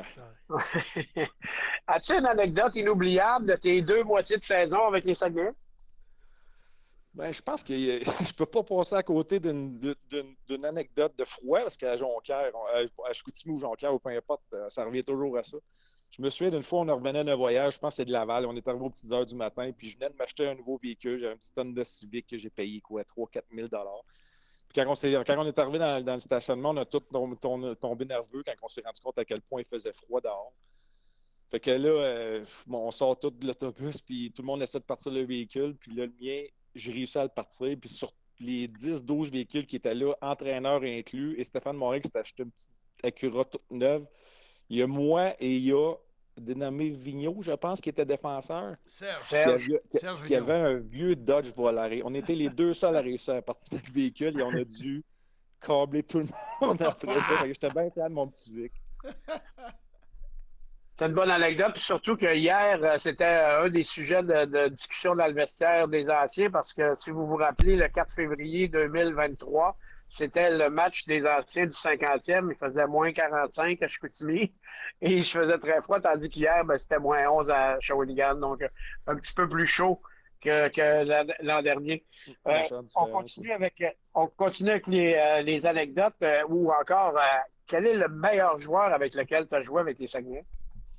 As-tu une anecdote inoubliable de tes deux moitiés de saison avec les Saguenay? Ben, je pense que je ne peux pas passer à côté d'une, d'une, d'une anecdote de froid parce qu'à Jonquière, à Chicoutimi ou Jonquière, ou peu importe, ça revient toujours à ça. Je me souviens d'une fois, on revenait d'un voyage, je pense que c'est de Laval, on est arrivé aux petites heures du matin, puis je venais de m'acheter un nouveau véhicule, j'avais un petit Honda Civic que j'ai payé quoi, trois à quatre mille dollars. Puis quand on, s'est, quand on est arrivé dans, dans le stationnement, on a tous tombé, tombé nerveux quand on s'est rendu compte à quel point il faisait froid dehors. Fait que là, euh, bon, on sort tout de l'autobus, puis tout le monde essaie de partir le véhicule, puis là, le mien, j'ai réussi à le partir, puis sur les dix douze véhicules qui étaient là, entraîneur inclus, et Stéphane Morin qui s'est acheté une petite Acura toute neuve, il y a moi et il y a dénommé Vigneault, je pense, qui était défenseur. Serge. Qui avait, Serge qui avait un vieux Dodge Volare. On était les deux seuls à réussir à partir du véhicule et on a dû câbler tout le monde après ça. Fait que j'étais bien fier de mon petit Vic. C'est une bonne anecdote, puis surtout que hier, c'était un des sujets de, de discussion dans le vestiaire des anciens, parce que si vous vous rappelez, le quatre février deux mille vingt-trois, c'était le match des anciens du cinquantième. Il faisait moins quarante-cinq à Chicoutimi et il faisait très froid, tandis qu'hier, ben, c'était moins onze à Shawinigan, donc un petit peu plus chaud que, que l'an dernier. Euh, on, continue avec, on continue avec les, euh, les anecdotes euh, ou encore, euh, quel est le meilleur joueur avec lequel tu as joué avec les Saguenay?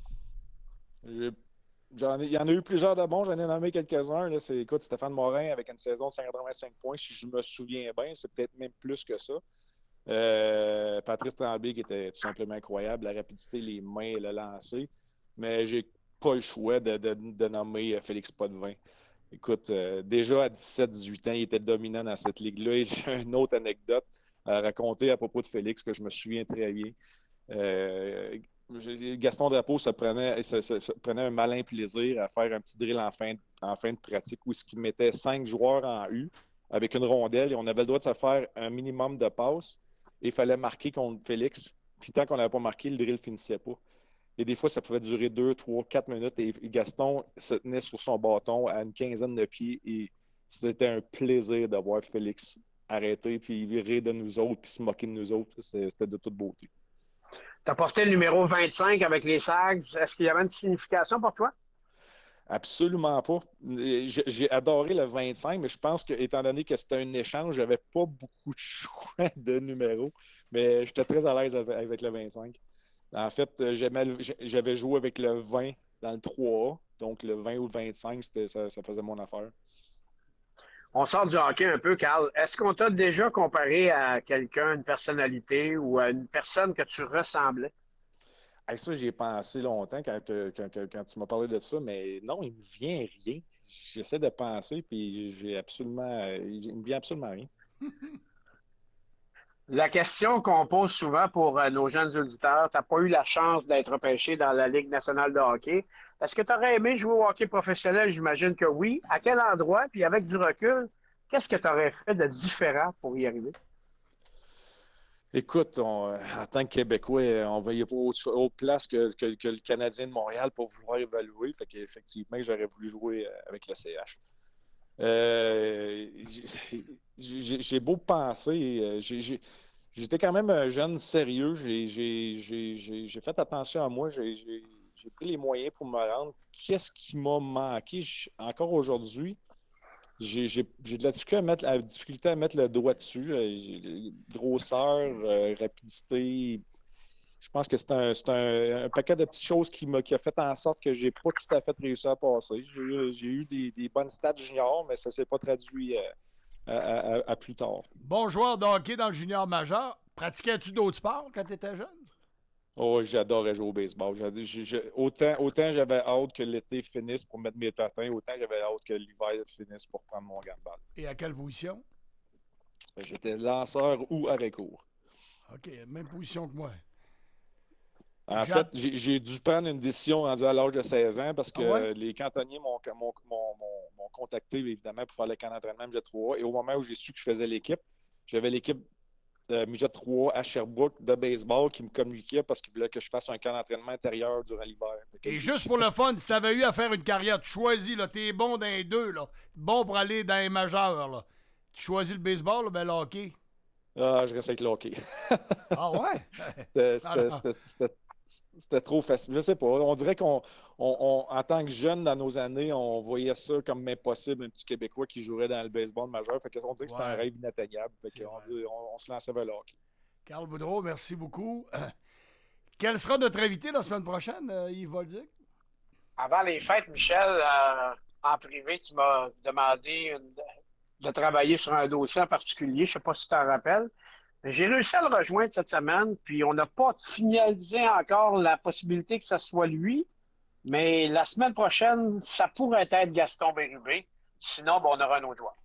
J'en ai, il y en a eu plusieurs de bons, j'en ai nommé quelques-uns. Là. C'est, écoute, Stéphane Morin avec une saison de cent quatre-vingt-cinq points, si je me souviens bien, c'est peut-être même plus que ça. Euh, Patrice Tremblay qui était tout simplement incroyable, la rapidité, les mains, le lancer. Mais j'ai pas le choix de, de, de nommer Félix Potvin. Écoute, euh, déjà à dix-sept dix-huit ans, il était dominant dans cette ligue-là. Et j'ai une autre anecdote à raconter à propos de Félix que je me souviens très bien. Euh, Gaston Drapeau se prenait, se, se, se prenait un malin plaisir à faire un petit drill en fin, en fin de pratique où il mettait cinq joueurs en U avec une rondelle et on avait le droit de se faire un minimum de passes et il fallait marquer contre Félix. Puis tant qu'on n'avait pas marqué, le drill ne finissait pas. Et des fois, ça pouvait durer deux, trois, quatre minutes et Gaston se tenait sur son bâton à une quinzaine de pieds et c'était un plaisir de voir Félix arrêter puis rire de nous autres puis se moquer de nous autres. C'était de toute beauté. Tu as porté le numéro vingt-cinq avec les Sags. Est-ce qu'il y avait une signification pour toi? Absolument pas. J'ai, j'ai adoré le vingt-cinq, mais je pense que, étant donné que c'était un échange, j'avais pas beaucoup de choix de numéros. Mais j'étais très à l'aise avec, avec le vingt-cinq. En fait, j'aimais, j'avais joué avec le vingt dans le trois A. Donc, le vingt ou le vingt-cinq, c'était, ça, ça faisait mon affaire. On sort du hockey un peu, Carl. Est-ce qu'on t'a déjà comparé à quelqu'un, une personnalité ou à une personne que tu ressemblais? Avec ça, j'y ai pensé longtemps quand, quand, quand, quand tu m'as parlé de ça, mais non, il me vient rien. J'essaie de penser, puis j'ai absolument, il me vient absolument rien. La question qu'on pose souvent pour nos jeunes auditeurs, tu n'as pas eu la chance d'être repêché dans la Ligue nationale de hockey. Est-ce que tu aurais aimé jouer au hockey professionnel? J'imagine que oui. À quel endroit? Puis avec du recul, qu'est-ce que tu aurais fait de différent pour y arriver? Écoute, on, en tant que Québécois, on va y avoir autre, autre place que, que, que le Canadien de Montréal pour vouloir évaluer. Fait qu'effectivement, j'aurais voulu jouer avec le C H. Euh, j'ai, j'ai beau penser, j'ai, j'ai, j'étais quand même un jeune sérieux, j'ai, j'ai, j'ai, j'ai fait attention à moi, j'ai, j'ai, j'ai pris les moyens pour me rendre. Qu'est-ce qui m'a manqué? Je, encore aujourd'hui, j'ai, j'ai, j'ai de la difficulté à, mettre, la difficulté à mettre le doigt dessus. Euh, grosseur, euh, rapidité. Je pense que c'est un, c'est un, un paquet de petites choses qui m'a qui a fait en sorte que j'ai pas tout à fait réussi à passer. J'ai, j'ai eu des, des bonnes stats juniors, mais ça ne s'est pas traduit à, à, à, à plus tard. Bon joueur de hockey dans le junior majeur. Pratiquais-tu d'autres sports quand tu étais jeune? Oh, j'adorais jouer au baseball. J'ai- j'ai- j'ai- autant, autant j'avais hâte que l'été finisse pour mettre mes patins, autant j'avais hâte que l'hiver finisse pour prendre mon gant de balle. Et à quelle position? J'étais lanceur ou arrêt-court. OK, même position que moi. En J'ai- fait, j'ai j'ai dû prendre une décision rendue à l'âge de seize ans parce que Ah ouais? les cantonniers m'ont m'ont- m'ont- m'ont- m'ont contacté, évidemment, pour faire le camp d'entraînement M J trois A. Et au moment où j'ai su que je faisais l'équipe, j'avais l'équipe de M J trois A à Sherbrooke de baseball qui me communiquait parce qu'ils voulaient que je fasse un camp d'entraînement intérieur durant l'hiver. Fait que Et j'ai- juste pour le fun, si t'avais eu à faire une carrière, tu choisis, là, t'es bon dans les deux, là. Bon pour aller dans les majeurs, là. Tu choisis le baseball, là, ben le hockey. Ah, je reste avec le hockey. Ah ouais? C'était- Ah, C'était non. c'était- c'était- c'était trop facile. Je sais pas. On dirait qu'on, on- on- en tant que jeune dans nos années, on voyait ça comme impossible, un petit Québécois qui jouerait dans le baseball majeur. Fait qu'on dirait que c'était un Ouais. rêve inatteignable. Fait qu'on dit- on, on se lançait vers le hockey. Carl Boudreau, merci beaucoup. Euh, quel sera notre invité la semaine prochaine, euh, Yves Bolduc? Avant les fêtes, Michel, euh, en privé, tu m'as demandé une- de travailler sur un dossier en particulier. Je ne sais pas si tu t'en rappelles. Mais j'ai réussi à le rejoindre cette semaine, puis on n'a pas finalisé encore la possibilité que ce soit lui. Mais la semaine prochaine, ça pourrait être Gaston Bérubé. Sinon, ben, on aura un autre joueur.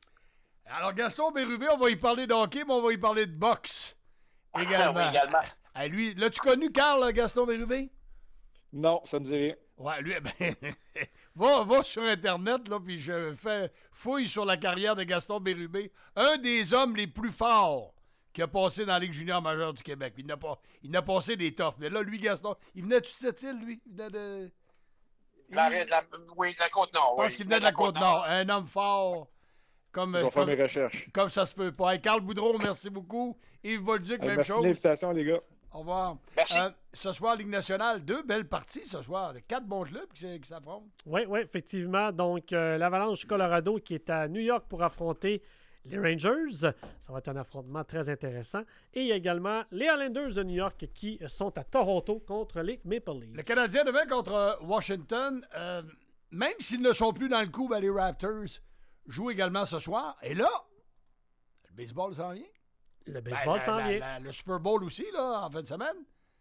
Alors, Gaston Bérubé, on va y parler de hockey, mais on va y parler de boxe également. Oui, également. Ah, lui, l'as-tu connu, Carl, Gaston Bérubé? Non, ça me dit rien. Ouais, lui, ben, va, va sur Internet, là, puis je fais fouille sur la carrière de Gaston Bérubé. Un des hommes les plus forts qui a passé dans la Ligue junior majeure du Québec. Il n'a pas, il n'a passé des toughs. Mais là, lui, Gaston, il venait-tu de cette île, lui? Il venait de... De la, de la- oui, de la Côte-Nord. Je pense oui. qu'il venait de la Côte-Nord. Un homme fort. Comme, Je vais faire comme, mes recherches. comme ça se peut pas. Hey, Carl Boudreau, merci beaucoup. Yves Bolduc, Hey, même merci chose. de l'invitation, les gars. Au revoir. Merci. Euh, ce soir, Ligue nationale, deux belles parties ce soir. Quatre bons clubs qui, s- qui s'affrontent. Oui, oui, effectivement. Donc, euh, l'Avalanche Colorado qui est à New York pour affronter les Rangers. Ça va être un affrontement très intéressant. Et il y a également les Islanders de New York qui sont à Toronto contre les Maple Leafs. Le Canadien demain contre euh, Washington, euh, même s'ils ne sont plus dans le coup, ben, les Raptors jouent également ce soir. Et là, le baseball s'en vient. Le baseball Ben, s'en la- vient. la- le Super Bowl aussi, là, en fin de semaine.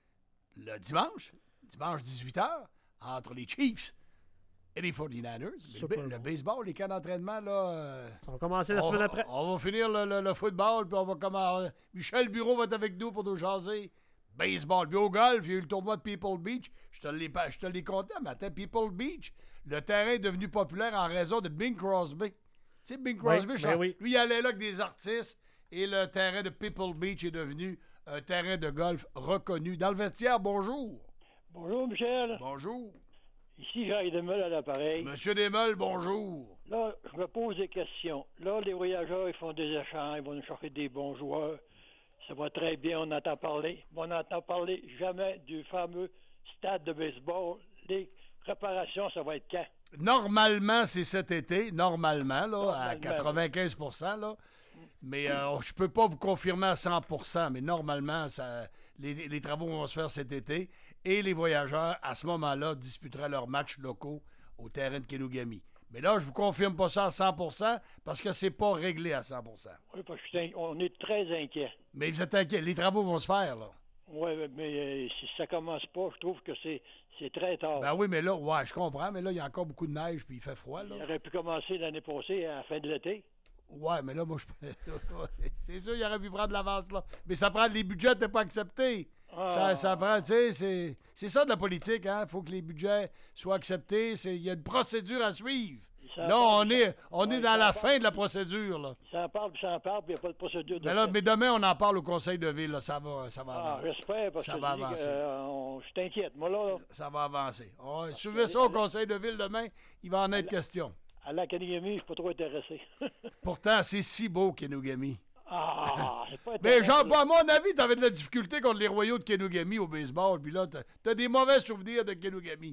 Le dimanche, dimanche dix-huit heures, entre les Chiefs et les forty-niners. Le, Super ba- le baseball, les camps d'entraînement, là... euh, Ça va commencer la on, semaine après. On va finir le, le- le football, puis on va commencer... Michel Bureau va être avec nous pour nous jaser baseball. Puis au golf, il y a eu le tournoi de People Beach. Je te l'ai pas- je te l'ai compté un matin. People Beach, le terrain est devenu populaire en raison de Bing Crosby. Tu sais, Bing Oui, Crosby, ben chante- oui. lui, il allait là avec des artistes, et le terrain de People Beach est devenu un terrain de golf reconnu. Dans le vestiaire, bonjour. Bonjour, Michel. Bonjour. Ici Jacques Demel à l'appareil. Monsieur Desmeules, bonjour. Là, je me pose des questions. Là, les voyageurs, ils font des échanges, ils vont nous chercher des bons joueurs. Ça va très bien, on entend parler. Mais on n'entend parler jamais du fameux stade de baseball. Les préparations, ça va être quand? Normalement, c'est cet été, normalement, là, à Normalement, quatre-vingt-quinze pour cent, là. Mais euh, je peux pas vous confirmer à cent pour cent, mais normalement, ça, les, les travaux vont se faire cet été. Et les voyageurs, à ce moment-là, disputeraient leurs matchs locaux au terrain de Kenugami. Mais là, je vous confirme pas ça à cent pour cent parce que c'est pas réglé à cent pour cent. Oui, parce qu'on est très inquiets. Mais vous êtes inquiets, les travaux vont se faire, là. Oui, mais euh, si ça commence pas, je trouve que c'est c'est très tard. Ben oui, mais là, ouais, je comprends, mais là, il y a encore beaucoup de neige puis il fait froid, là. Il aurait pu commencer l'année passée, à la fin de l'été. Ouais, mais là, moi, je. c'est sûr, il aurait pu prendre l'avance, là. Mais ça prend. Les budgets n'étaient pas acceptés. Ah. Ça, ça prend, tu sais, c'est, c'est ça de la politique, hein. Il faut que les budgets soient acceptés. C'est, il y a une procédure à suivre. Ça Là, parle, on est, on ouais, est dans ça la parle. fin de la procédure, là. Ça en parle, puis ça en parle, puis il n'y a pas de procédure de Mais, là, fait. mais demain, on en parle au conseil de ville, là. Ça va, ça va Ah, avancer. j'espère, parce ça que va je dis que, avancer. euh, on- je t'inquiète. Moi, là, Ça va avancer. On va soulever ça au conseil de ville demain. Il va en être question. à la Kanigami, je ne suis pas trop intéressé. Pourtant, c'est si beau, Kenugami. Ah, c'est pas Mais intéressant. genre, à mon avis, t'avais de la difficulté contre les Royaux de Kenugami au baseball, puis là, t'as, t'as des mauvais souvenirs de Kenugami.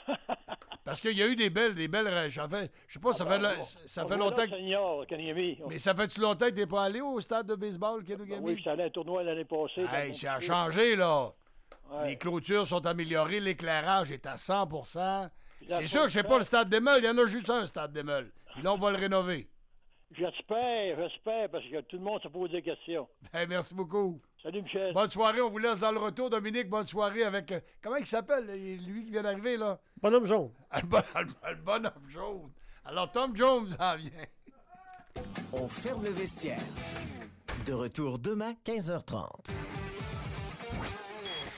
Parce qu'il y a eu des belles, des belles rêches. Ça fait, je sais pas, ça fait, Ah, le- bon. ça On fait voit longtemps là, que... Senior, Kanigami. Mais ça fait-tu longtemps que t'es pas allé au stade de baseball, Ben Kenugami? oui, je suis allé à un tournoi l'année passée. dans Hey, mon ça a petit- changé, là. Ouais. Les clôtures sont améliorées, l'éclairage est à cent pour cent. Puis dans C'est le sûr fond, que c'est ça- pas le stade des Meules, il y en a juste un stade des Meules. Puis là, on va le rénover. J'espère, j'espère, parce que tout le monde se pose des questions. Ben, merci beaucoup. Salut, Michel. Bonne soirée, on vous laisse dans le retour. Dominique, bonne soirée avec... euh, comment il s'appelle, lui qui vient d'arriver, là? Bonhomme jaune. Ah, le, bon- le- le bonhomme jaune. Alors, Tom Jones en vient. On ferme le vestiaire. De retour demain, quinze heures trente.